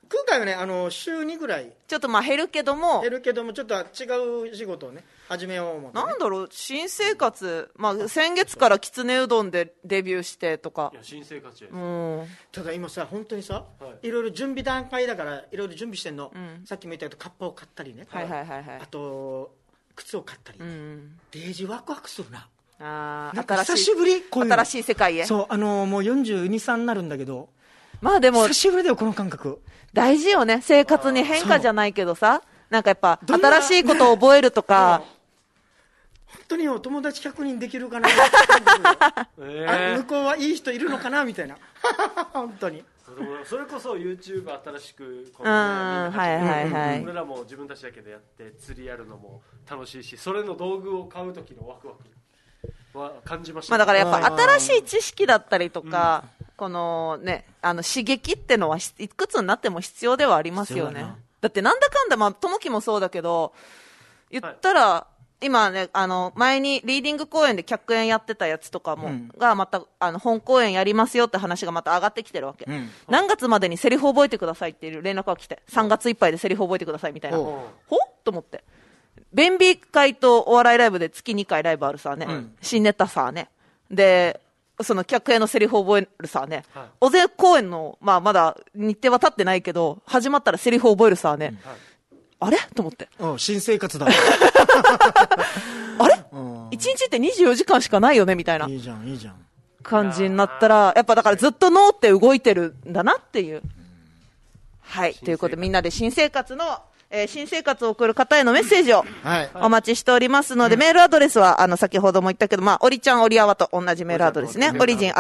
空海はね週2ぐらいちょっとまあ減るけどもちょっと違う仕事をね始めよう思って、ね、 なんだろう新生活、まあ、先月からきつねうどんでデビューしてとかいや新生活や、 ただ今さ本当にさ、 はいいろいろ準備段階だからいろいろ準備してんの、さっきも言ったけどカッパを買ったりね、 はいはいはいはいあと靴を買ったり、デージワクワクするな。なんか久しぶりこういうの新しい世界へ。 そうもう42、3になるんだけど、 まあでも久しぶりだよこの感覚。 大事よね、生活に変化じゃないけどさ、なんかやっぱ新しいことを覚えるとか本当にお友達100人できるかな向こうはいい人いるのかなみたいな本当にそれこそ YouTube 新しくこはいはいはい、 俺らも自分たちだけでやって釣りやるのも楽しいし、それの道具を買う時のワクワクは感じました、 まあ、だからやっぱ新しい知識だったりとか、このね刺激ってのはいくつになっても必要ではありますよね。だってなんだかんだ、まあ友樹もそうだけど言ったら、今ね前にリーディング公演で客演やってたやつとかも、がまた本公演やりますよって話がまた上がってきてるわけ、何月までにセリフ覚えてくださいっていう連絡が来て、3月いっぱいでセリフ覚えてくださいみたいな、ほと思って、弁美会とお笑いライブで月2回ライブあるさね、新ネタさねでその客演のセリフ覚えるさね、おぜ公演の、まあ、まだ日程は経ってないけど始まったらセリフ覚えるさね、あれと思って、 新生活だあれ、1日って24時間しかないよねみたいないいじゃんいいじゃん感じになったら、やっぱだからずっと脳って動いてるんだなっていう、はいということでみんなで新生活の新生活を送る方へのメッセージをお待ちしておりますので、メールアドレスは先ほども言ったけど、まあ、おりちゃんおりあわと同じメールアドレスね、オリジン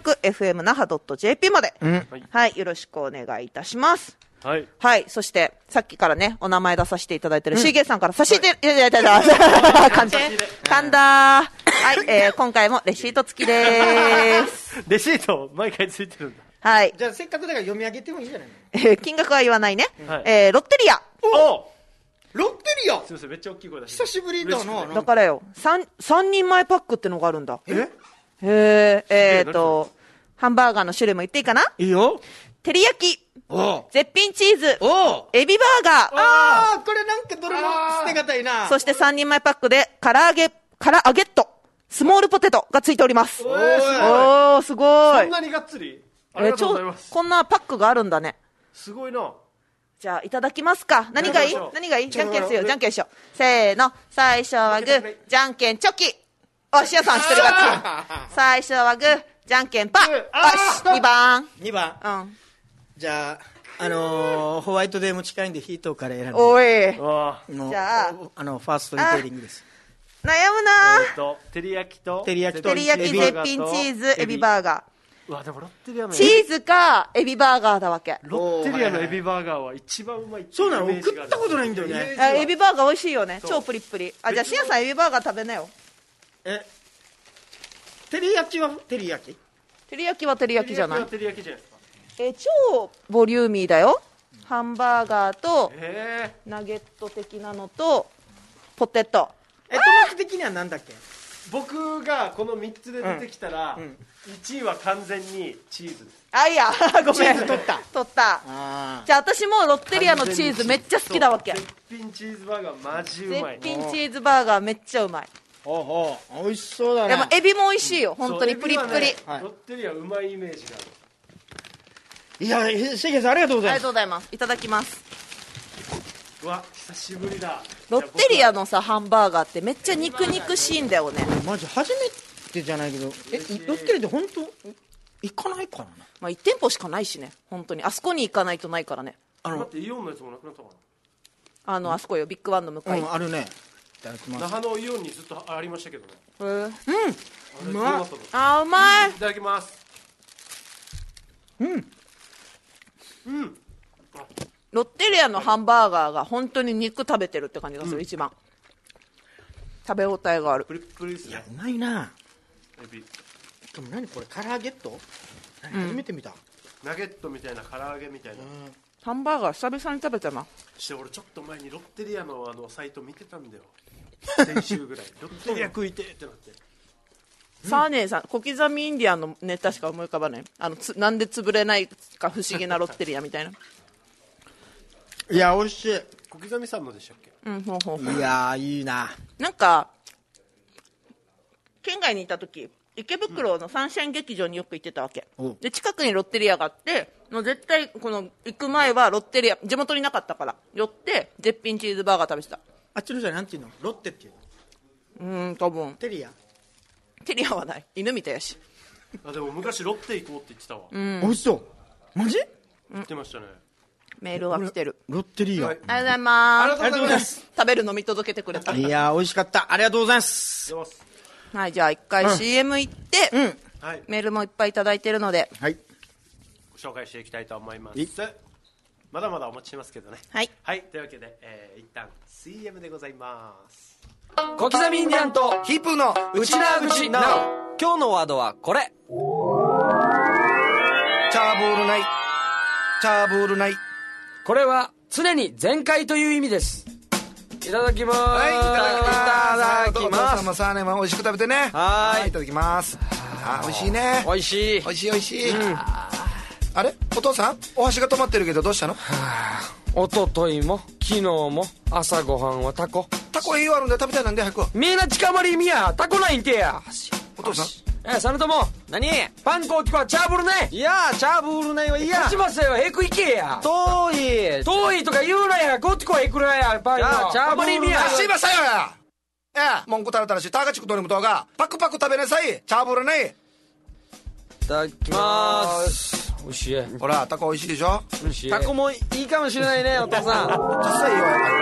@fmnaha.jp まで、はい、よろしくお願いいたします。はい、はい、そしてさっきからねお名前出させていただいてるしげさんから差し入れいただいて神田、はい、今回もレシート付きですレシート毎回ついてるんだ。 はい、 じゃあせっかくだから読み上げてもいいじゃないの。 金額は言わないね、ロッテリア、 ロッテリア、 すみませんめっちゃ大きい声出して、 久しぶりだな。 だからよ 3人前パックってのがあるんだ。ハンバーガーの種類も言っていいかな。 いいよ。 照り焼き、絶品チーズ、エビバーガー、 これなんかどれも捨てがたいな。 そして3人前パックで唐揚げットスモールポテトがついております。おーすごい。 そんなにがっつりありがとうございます。 こんなパックがあるんだね。 すごいな。 じゃあいただきますか。何がいいじゃんけんしよう、じゃんけんしよう。せーの、最初はグー、じゃんけんチョキ。おしやさん一人勝ち。最初はグー、じゃんけんパー。よし、2番。 じゃあホワイトデーも近いんでヒートから選んで。 おい。 じゃあファーストリテイリングです。 悩むな。 照り焼き絶品チーズエビバーガー。 うわでもロッテリアのチーズかエビバーガーだわけ。 ロッテリアのエビバーガーは一番うまい。 そうなの、食ったことないんだよね。 エビバーガー美味しいよね、超プリップリ。じゃあしやさんエビバーガー食べなよ。 照り焼きは照り焼き、 照り焼きは照り焼きじゃない。 照り焼きじゃないですか。 超ボリューミーだよ。ハンバーガーとナゲット的なのとポテト。 トマト的には何だっけ。 僕がこの3つで出てきたら、1位は完全にチーズです。 いやごめん、 チーズ取ったじゃあ私もロッテリアのチーズめっちゃ好きだわけ。 絶品チーズバーガーマジうまい。 絶品チーズバーガーめっちゃうまい。 美味しそうだね。 でもエビも美味しいよ、本当にプリップリ。 ロッテリアうまいイメージがある。 いやしげさんありがとうございます。 ありがとうございます。いただきます。 うわ久しぶりだ。 ロッテリアのさハンバーガーってめっちゃ肉々しいんだよね。 マジ初めてじゃないけど、ロッテリアって本当行かないからね。 まあ1店舗しかないしね、本当にあそこに行かないとないからね。 待ってイオンのやつもなくなったかな。あそこよ、ビッグワンの向かい。 あるね。いただきます。 那覇のイオンにずっとありましたけどね。 うまい。 いただきます。 ロッテリアのハンバーガーが本当に肉食べてるって感じがする、一番食べ応えがある。 プリップリですね。 いやうまいな。 エビ。 でも何これ唐揚げット？初めて見た。 ナゲットみたいな唐揚げみたいな。 ハンバーガー久々に食べたな。 して俺ちょっと前にロッテリアのサイト見てたんだよ。先週ぐらいロッテリア食いてってなって。 サーネーさん、小刻みインディアンのネタしか思い浮かばない。なんで潰れないか不思議なロッテリアみたいな。 いや美味しい。 小刻みさんのでしたっけ？ ほうほうほう。 いやいいな。 なんか県外にいた時池袋のサンシャイン劇場によく行ってたわけ、で近くにロッテリアがあって、もう絶対この行く前はロッテリア、地元になかったから寄って絶品チーズバーガー食べてた。 あっちの人はなんていうの？ロッテっていうの？ 多分テリアはない、犬みたいやし。 あ、でも昔ロッテ行こうって言ってたわ。 美味しそう。マジ？ 言ってましたね。 メールは来てる。 ロッテリア、 はいありがとうございます。 ありがとうございます。 食べるの見届けてくれた。 いや美味しかった。ありがとうございます。 はい、じゃあ一回 CM 行って、 はい、 メールもいっぱいいただいてるので、 はい、 ご紹介していきたいと思います。まだまだお待ちしますけどね。 はい、 はい、というわけで、一旦 CM でございます。 小刻みインディアンとヒープーのうちなーぐちなお。今日のワードはこれ。 チャーボールない。チャーボールない。 これは常に全開という意味です。いただきます。 はい、いただきます。 いただきます。 お父さんもさあね、美味しく食べてね。はい、いただきます。あ、美味しいね。 美味しい。 美味しい美味しい。あれ、お父さんお箸が止まってるけどどうしたの？ おとといも昨日も朝ごはんはタコ。 タコ栄養あるんで食べたいなんで早く。 みんな近まりみやタコないんてや。 お父さん。 サルトモ何パン粉を聞こうチャーブルね。 いやチャーブールないはいや勝ちますよ。へくいけや。 遠い遠いとか言うなや。こっちこへくらやパンよ。 チャーブールやすいませんよや。文句たらたらしタガチクトリムとがパクパク食べなさい。チャーブルね。 いただきまーす。 おいしい。 ほらタコ美味しいでしょ。 おいしい。 タコもいいかもしれないねお父さん。 実際いいわよ。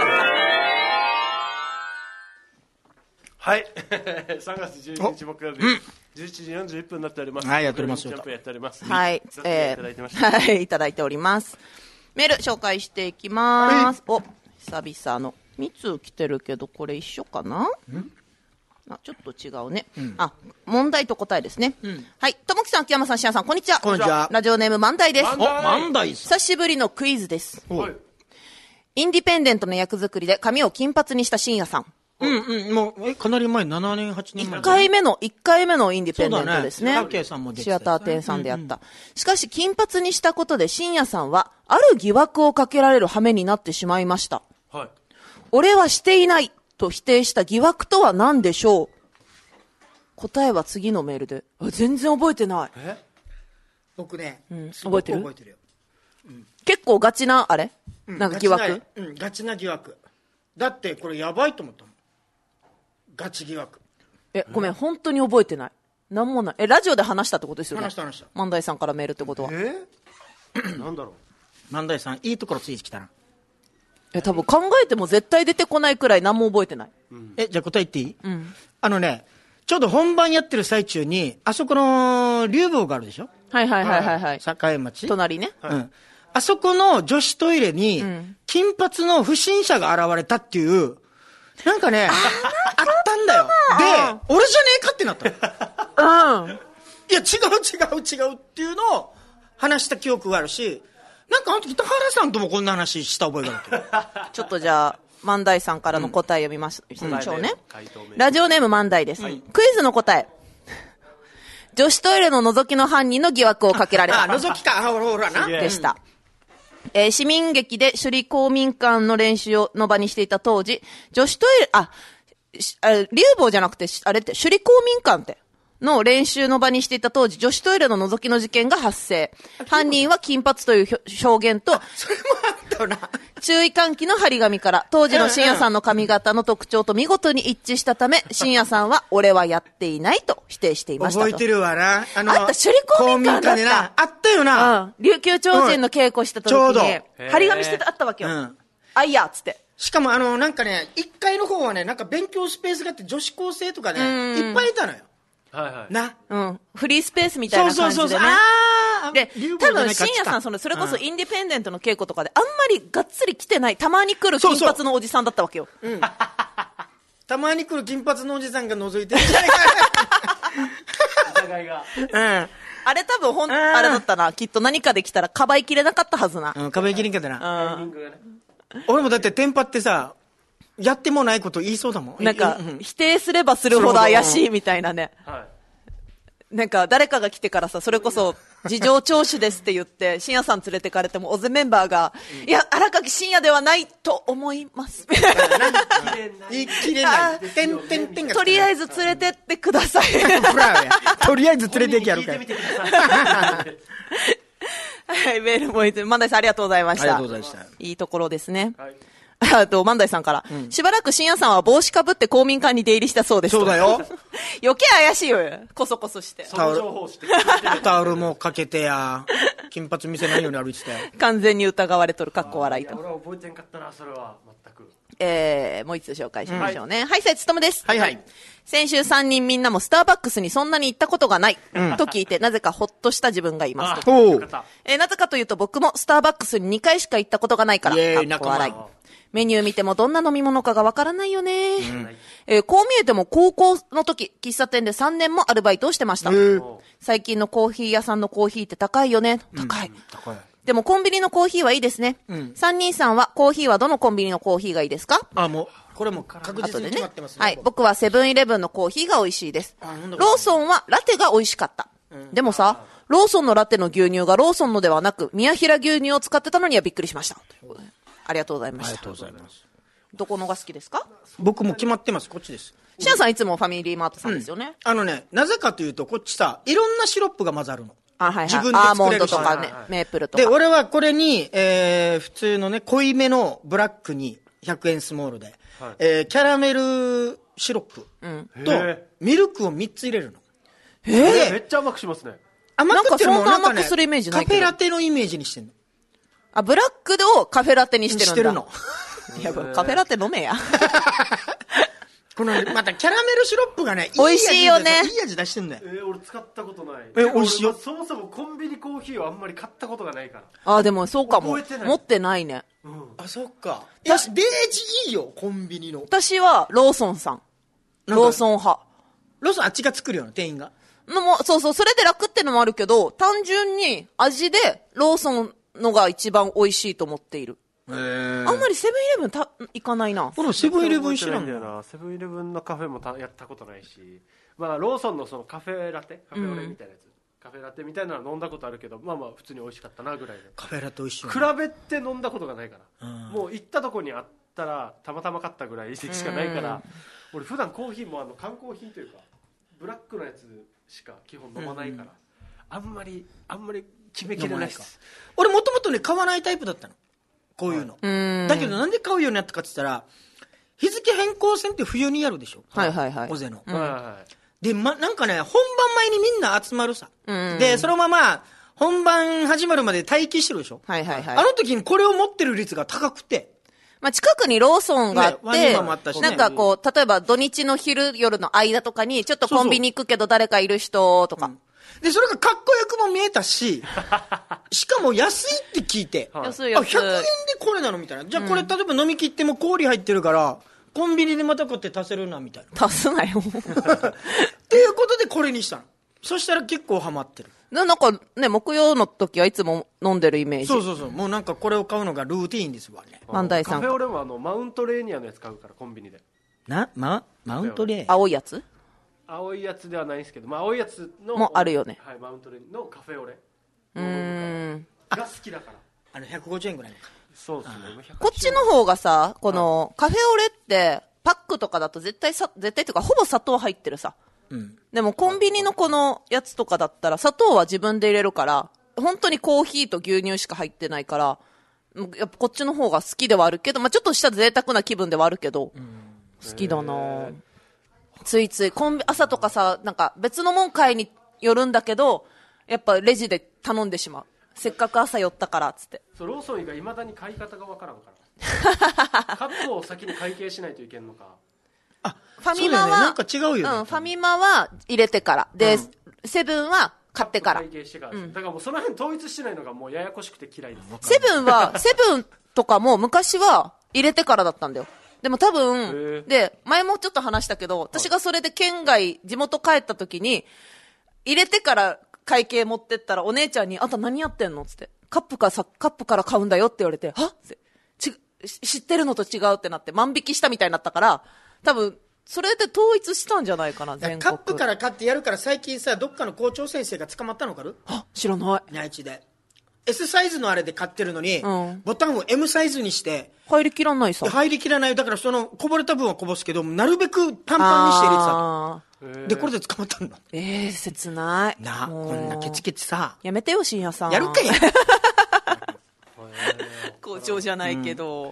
はい、3月11日木曜日、11時41分になっております。 はい、やっておりますよ。 ジャンプやっております。 はい、 いただいてました。 はい、いただいております。メール紹介していきます。お、久々の2通来てるけどこれ一緒かな？あ、ちょっと違うね。あ、問題と答えですね。はい、ともきさん、秋山さん、しやさん、こんにちは。 こんにちは。 ラジオネーム万代です。 万代さん。 久しぶりのクイズです。 はい、 インディペンデントの役作りで髪を金髪にした深夜さん。 もうかなり前、7年8年前。 1回目のインディペンデントですね。シアター店さんでやった。しかし金髪にしたことで深夜さんはある疑惑をかけられる羽目になってしまいました。 はい、 俺はしていないと否定した疑惑とは何でしょう？答えは次のメールで。全然覚えてない。 僕ね、 覚えてる？ 覚えてるよ。 結構ガチなあれ？なんか疑惑？ ガチな疑惑。だってこれやばいと思ったもん。ガチ疑惑。 ごめん、本当に覚えてない。なんもない。ラジオで話したってことですよね。 話した。 万代さんからメールってことは。 なんだろう。万代さん、いいところついてきたな。 多分考えても絶対出てこないくらい何も覚えてない。 じゃあ答え言っていい？ちょうど本番やってる最中に、あそこの竜坊があるでしょ？ はい。 栄町。 隣ね。 あそこの女子トイレに、金髪の不審者が現れたっていう、なんかね、あったんだよ。で、俺じゃねえかってなったの。いや、違うっていうのを話した記憶があるし、なんかあの時、田原さんともこんな話した覚えがある。 ちょっとじゃあ、万代さんからの答え読みましょうね。ラジオネーム万代です。クイズの答え。女子トイレの覗きの犯人の疑惑をかけられた。 覗きか、ほらな。 でした。市民劇で首里公民館の練習の場にしていた当時、女子トイレ、竜坊じゃなくて、あれって首里公民館っての練習の場にしていた当時、女子トイレの覗きの事件が発生。犯人は金髪という証言と、 それもあったな。 注意喚起の張り紙から、当時の深夜さんの髪型の特徴と見事に一致したため、深夜さんは俺はやっていないと否定していましたと。 覚えてるわな。 あった、首里公民館だった。 あったよな。 琉球超人の稽古してた時に、張り紙してあったわけよ。あいやっつって。 しかもなんかね、1階の方はね、なんか勉強スペースがあって女子高生とかね、いっぱいいたのよ。な。 フリースペースみたいな感じでね。 そう。 で、多分深夜さん、それこそインディペンデントの稽古とかであんまりがっつり来てない、たまに来る金髪のおじさんだったわけよ。 たまに来る金髪のおじさんが覗いてるじゃないか。 お互いが。 あれ多分あれだったな。きっと何かで来たらかばいきれなかったはずな。 かばいきれんかったな。俺もだってテンパってさ、やってもないこと言いそうだもん。 なんか、否定すればするほど怪しいみたいなね。 なんか誰かが来てからさ、それこそ事情聴取ですって言って深夜さん連れてかれても、オゼメンバーが、いや荒垣深夜ではないと思います言い切れない。てんてんてんがとりあえず連れてってくださいとりあえず連れて行きやるから聞いてみてくださいはい、メールもいて、万代さんありがとうございました。 ありがとうございました。 いいところですね。 はい、 あと、万代さんから、しばらく深夜さんは帽子かぶって公民館に出入りしたそうです。 そうだよ。 余計怪しいよ。こそこそして。 その情報を知ってタオルもかけてや、金髪見せないように歩いてたよ。 完全に疑われとる、かっこ笑いと。 俺は覚えてんかったな、それは全く。 もう一つ紹介しましょうね。はい、さいつともです。 はいはい。 先週3人みんなもスターバックスにそんなに行ったことがない、と聞いて、なぜかほっとした自分がいますと。 ほう。 なぜかというと僕もスターバックスに2回しか行ったことがないから、 イエーイかっこ笑い仲間。 メニュー見てもどんな飲み物かがわからないよね、こう見えても高校の時、喫茶店で3年もアルバイトをしてました。最近のコーヒー屋さんのコーヒーって高いよね。高い。 高い。 でもコンビニのコーヒーはいいですね。三人さんはコーヒーはどのコンビニのコーヒーがいいですか？ あ、もう、これも確実に決まってますね。 はい。僕はセブンイレブンのコーヒーが美味しいです。ローソンはラテが美味しかった。でもさ、ローソンのラテの牛乳がローソンのではなく、宮平牛乳を使ってたのにはびっくりしました。ありがとうございました。 ありがとうございます。 どこのが好きですか？ 僕も決まってます。こっちです。 シアンさんいつもファミリーマートさんですよね。 なぜかというと、こっちさ、いろんなシロップが混ざるの。 あ、はいはい。 自分でアー作れるしモンドとかね、メープルとか。 で、俺はこれに、普通のね、濃いめのブラックに100円スモールで、キャラメルシロップとミルクを3つ入れるの。 めっちゃ甘くしますね。 甘くってもなんかそんな甘くするイメージないけど。 カフェラテのイメージにしてんの。 あ、ブラックをカフェラテにしてるんだ。 してるの。 いや、カフェラテ飲めや。 この、またキャラメルシロップがね、 美味しいよね。 いい味出してんだよ。 俺使ったことない。 美味しいよ。 そもそもコンビニコーヒーをあんまり買ったことがないから。 あ、でもそうかも。 覚えてない持ってないね。 あ、そっか。いや、デージいいよ、コンビニの。 私はローソンさん。ローソン派。 ローソンあっちが作るよな、店員が。 そうそう、それで楽ってのもあるけど、単純に味でローソンのが一番美味しいと思っている。あんまりセブンイレブン行かないな。 このセブンイレブン知らんだよな。セブンイレブンのカフェもやったことないし、まあローソンのそのカフェラテ、カフェオレみたいなやつ、カフェラテみたいなの飲んだことあるけど、まあまあ普通に美味しかったなぐらいで。 カフェラテ美味しいよ比べて飲んだことがないから、もう行ったとこにあったらたまたま買ったぐらいでしかないから、俺普段コーヒーも缶コーヒーというかブラックのやつしか基本飲まないから、あんまり決めきれないです。 俺もともとね買わないタイプだったの、こういうの。だけどなんで買うようになったかって言ったら、日付変更線って冬にやるでしょ。 はいはいはい。 オゼの。 で、 なんかね、本番前にみんな集まるさ。で、そのまま本番始まるまで待機してるでしょ。 はいはいはい。 あの時にこれを持ってる率が高くて。 まあ、近くにローソンがあって、 ワニマもあったしね、 なんかこう、例えば土日の昼夜の間とかに、ちょっとコンビニ行くけど誰かいる人とか。 で、それがかっこよくも見えたし、しかも安いって聞いて、 安い安い。 100円でこれなのみたいな。じゃあこれ例えば飲み切っても氷入ってるから、コンビニでまたこうやって足せるなみたいな。 足すなよ。 っていうことでこれにしたの。そしたら結構ハマってる。 なんかね、木曜の時はいつも飲んでるイメージ。 そうそうそう。もうなんかこれを買うのがルーティーンですわね。 万代さん。 カフェオレもマウントレーニアのやつ買うから、コンビニで。 マウントレー青いやつ青いやつではないんですけど、まあ青いやつの。 もあるよね。 はい、マウントレーニアのカフェオレ。 が好きだから。 150円ぐらいのか。 そうですね。 こっちの方がさ、このカフェオレって、パックとかだと絶対っていうかほぼ砂糖入ってるさ。でもコンビニのこのやつとかだったら砂糖は自分で入れるから、本当にコーヒーと牛乳しか入ってないから、やっぱこっちの方が好きではあるけど、まあちょっとした贅沢な気分ではあるけど、好きだなついつい朝とかさ、なんか別のもん買いに寄るんだけど、やっぱレジで頼んでしまう。せっかく朝寄ったからっつって。 そう、ローソン以外いまだに買い方がわからんからカップを先に会計しないといけんのか。 ファミマは、 なんか違うよね。 ファミマは入れてから。で、セブンは買ってから。 会計してから。だからもうその辺統一してないのがもうややこしくて嫌いです。 セブンとかも昔は入れてからだったんだよ。でも多分、で、前もちょっと話したけど、私がそれで県外、地元帰った時に、入れてから会計持ってったらお姉ちゃんに、あんた何やってんのつって、カップから買うんだよって言われて、はって知ってるのと違うってなって万引きしたみたいになったから、多分、 それで統一したんじゃないかな、全国。 カップから買ってやるから、最近さ、どっかの校長先生が捕まったのかる？ あ、知らない。 内地で。S サイズのあれで買ってるのに、 うんボタンを M サイズにして、 入りきらないさ。 入りきらない。だからその、こぼれた分はこぼすけど、なるべくパンパンにして入れてたあと。で、これで捕まったんだ。 切ない。 なあ、 もうこんなケチケチさ。 やめてよ、深夜さん。 やるかい。 校長じゃないけど。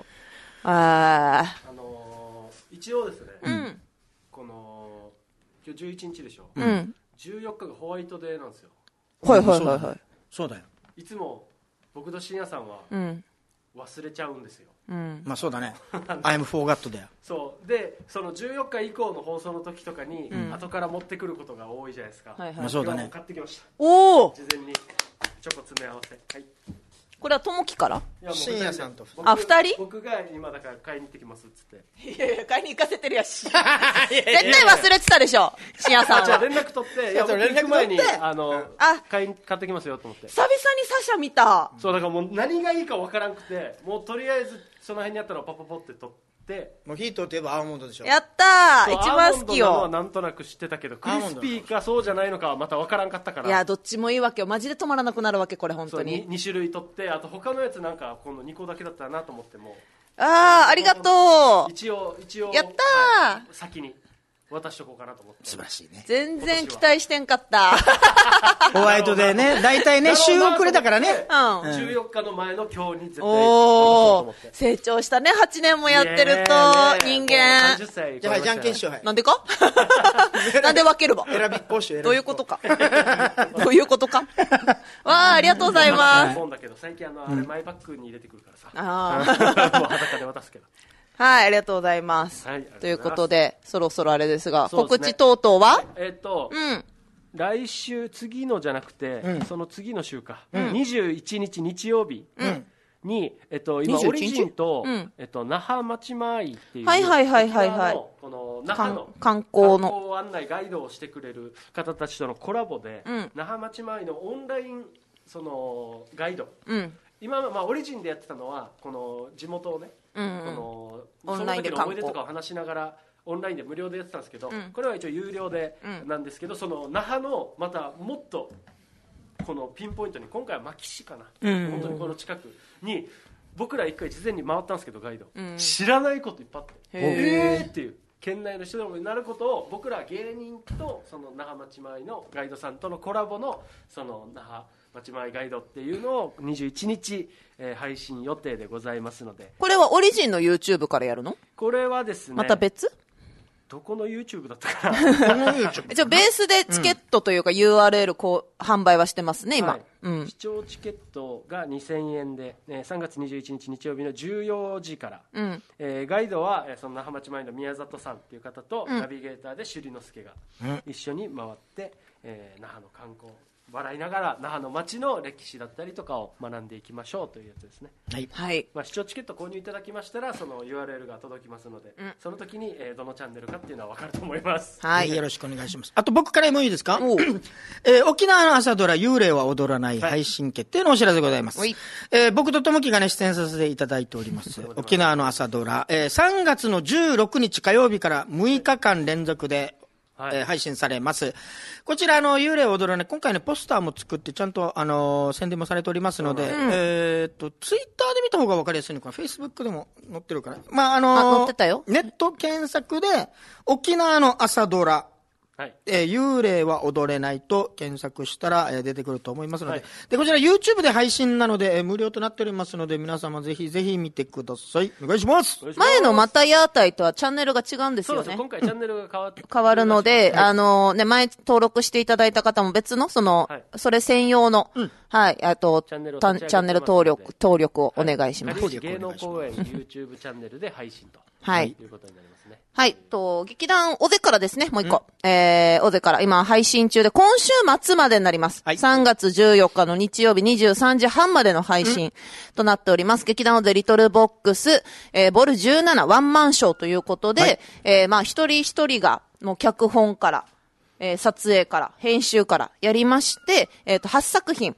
一応ですね、 うん。 この今日11日でしょ、 うん。 14日がホワイトデーなんですよ。 はいはいはいはい。 そうだよ。 いつも僕と深夜さんはうん。 忘れちゃうんですよ。 うん。 まあそうだね。I'm forgot だよ。 そうで、その14日以降の放送の時とかに、後から持ってくることが多いじゃないですか。 はいはい。 まあそうだね今日も。買ってきました。 おお、 事前にチョコ詰め合わせ。はい。 これはともきから？ いやもう深夜さんとあ二人僕が今だから買いに行ってきますっつって。 いやいや、買いに行かせてるやし。絶対忘れてたでしょ、深夜さんは。 じゃあ連絡取って、いや僕そう連絡行く前に取って買ってきますよと思って。 久々にサシャ見た。 そうだからもう何がいいかわからんくて、もうとりあえずその辺にあったのをパパポって取って。 もうヒートといえばアーモンドでしょ。 やったー、 そう一番好きアーモンドなのはよ。 なんとなく知ってたけど、クリスピーかそうじゃないのかはまたわからんかったから。 いや、どっちもいいわけよ。マジで止まらなくなるわけ、これ、本そう当に。 2種類取って、あと他のやつなんかこの2個だけだったらなと思っても、 ありがとう。 一応やったーはい先に渡しとこうかなと思って。 素晴らしいね。 全然期待してんかった。 ホワイトデーね。大体ね、週遅れだからね。 うん。 14日の前の今日に絶対おー渡そうと思って、 成長したね、8年もやってると、人間。 30歳じゃあ、じゃんけんしよう。はい。 なんでかなんで分けるば選びっこうしよう。 どういうことかどういうことかわあ、ありがとうございます。 もんだけど最近あれマイバッグに入れてくるからさ、 あもう裸で渡すけど。 はい、ありがとうございます。 はいということで、そろそろあれですが、 そうですね告知等々はうん。 来週、次のじゃなくて、その次の週か、21日日曜日に、今、 21日オリジンと、 うん那覇町前っていう、 はいはいはいはいはい沖縄のこの那覇の観光の観光案内ガイドをしてくれる方たちとのコラボで、 うん那覇町前のオンラインそのガイド、 うん。 今、オリジンでやってたのはこの地元をね、 うんこのオンラインでその時の思い出とかを話しながらオンラインで無料でやってたんですけど、 んこれは一応有料でうんなんですけど、その那覇のまたもっとこのピンポイントに、今回は牧師かな、本当にこの近くに僕ら一回事前に回ったんですけど、ガイド、知らないこといっぱいあって、 へっていう県内の人でもなることを僕ら芸人とその那覇町前のガイドさんとのコラボのその那覇町前ガイドっていうのを21日、配信予定でございますので、 これはオリジンの YouTube からやるの？ これはですね、 また別？ どこの YouTube だったかなじゃあベースでチケットというか URL こう販売はしてますね、今。 はいうん視。聴チケットが2000円で、3月21日日曜日の14時から、 うん。 ガイドはその那覇町前の宮里さんという方と、 うんナビゲーターで首里之助が一緒に回って、那覇の観光笑いながら那覇の町の歴史だったりとかを学んでいきましょうというやつですね。 はい。 視聴チケット購入いただきましたらその URL が届きますので、その時に、どのチャンネルかっていうのは分かると思います。 はい。 よろしくお願いします。あと僕からもいいですか？ おう沖縄の朝ドラ幽霊は踊らない配信決定のお知らせでございます。 はい僕とともきがね、出演させていただいております。沖縄の朝ドラ、3月の16日火曜日から6日間連続で、 はい配信されます。こちら幽霊を踊らない、今回ね、ポスターも作って、ちゃんと宣伝もされておりますので、ツイッターで見た方が分かりやすいのかな、フェイスブックでも載ってるから。 載ってたよネット検索で、沖縄の朝ドラ、 はい幽霊は踊れないと検索したら、出てくると思いますので、 はいで、こちら YouTube で配信なので、無料となっておりますので、皆様ぜひぜひ見てください。お願いします。 前のまたやーたいとはチャンネルが違うんですよねそうですよ。今回チャンネルが変わって変わるので、前登録していただいた方も別の、 はいそれ専用の、はい、 チャンネルを立ち上げてますのでチャンネル登録をお願いします。 仮芸能公演 YouTube チャンネルで配信と、 はいいうことになりますね。 はい。劇団尾瀬からですね、もう一個。尾瀬から今配信中で、今週末までになります。 はい 3月14日の日曜日23時半までの配信となっております。劇団尾瀬リトルボックス、ボル17ワンマンショーということで、一人一人が、もう脚本から、撮影から、編集からやりまして、8作品。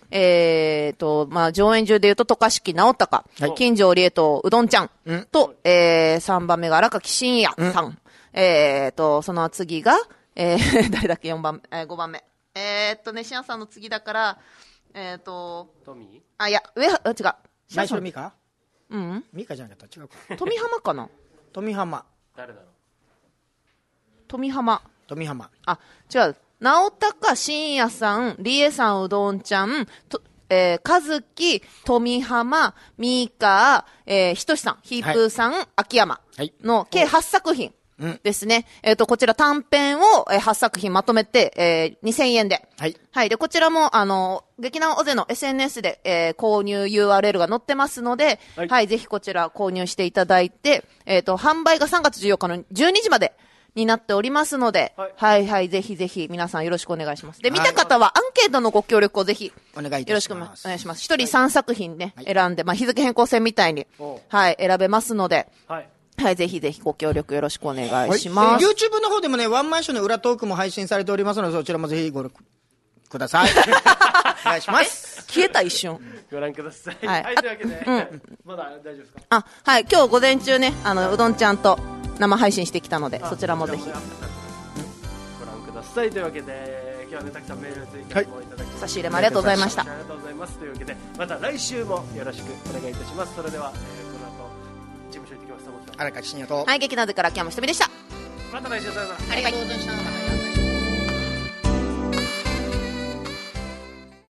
上演中で言うと、渡嘉敷直隆、金城理恵とうどんちゃんと、3番目が荒垣真也さん。 その次が、誰だっけ、5番目。シアンさんの次だから、 トミー、 いや、違う。 最初のミカ？ うん。 ミカじゃなかった。違うか。 富浜かな？ 富浜。 誰だろう。 富浜。違う。直高、深夜さん、理恵さん、うどんちゃん、和樹、富浜、ミカ、ひとしさん、ヒープーさん、秋山の計8作品ですね。こちら短編を8作品まとめて、2000円で。 はい。 はい。で、こちらも、劇団オゼの SNS で、購入 URL が載ってますので、はい。ぜひこちら購入していただいて、販売が3月14日の12時までになっておりますので、はいはい、ぜひぜひ皆さんよろしくお願いします。で、見た方はアンケートのご協力をぜひ、 お願いいたします。 よろしくお願いします。一人3作品ね、選んで、日付変更線みたいに、はい、選べますので、はい、ぜひぜひご協力よろしくお願いします。 YouTube の方でもね、ワンマンションの裏トークも配信されておりますので、そちらもぜひご覧ください。お願いします。 消えた一瞬。 ご覧ください。はい、というわけで、まだ大丈夫ですか？ はい、今日午前中ね、うどんちゃんと生配信してきたので、そちらもぜひ。 ご覧ください。というわけで、今日はね、たくさんメール追加もいただきました。 差し入れもありがとうございました。 ありがとうございます。というわけで、また来週もよろしくお願いいたします。それでは、この後、事務所行ってきます。 荒垣真也と。 はい、劇団でから秋山ひとみでした。 また来週、さよなら。 ありがとうございました。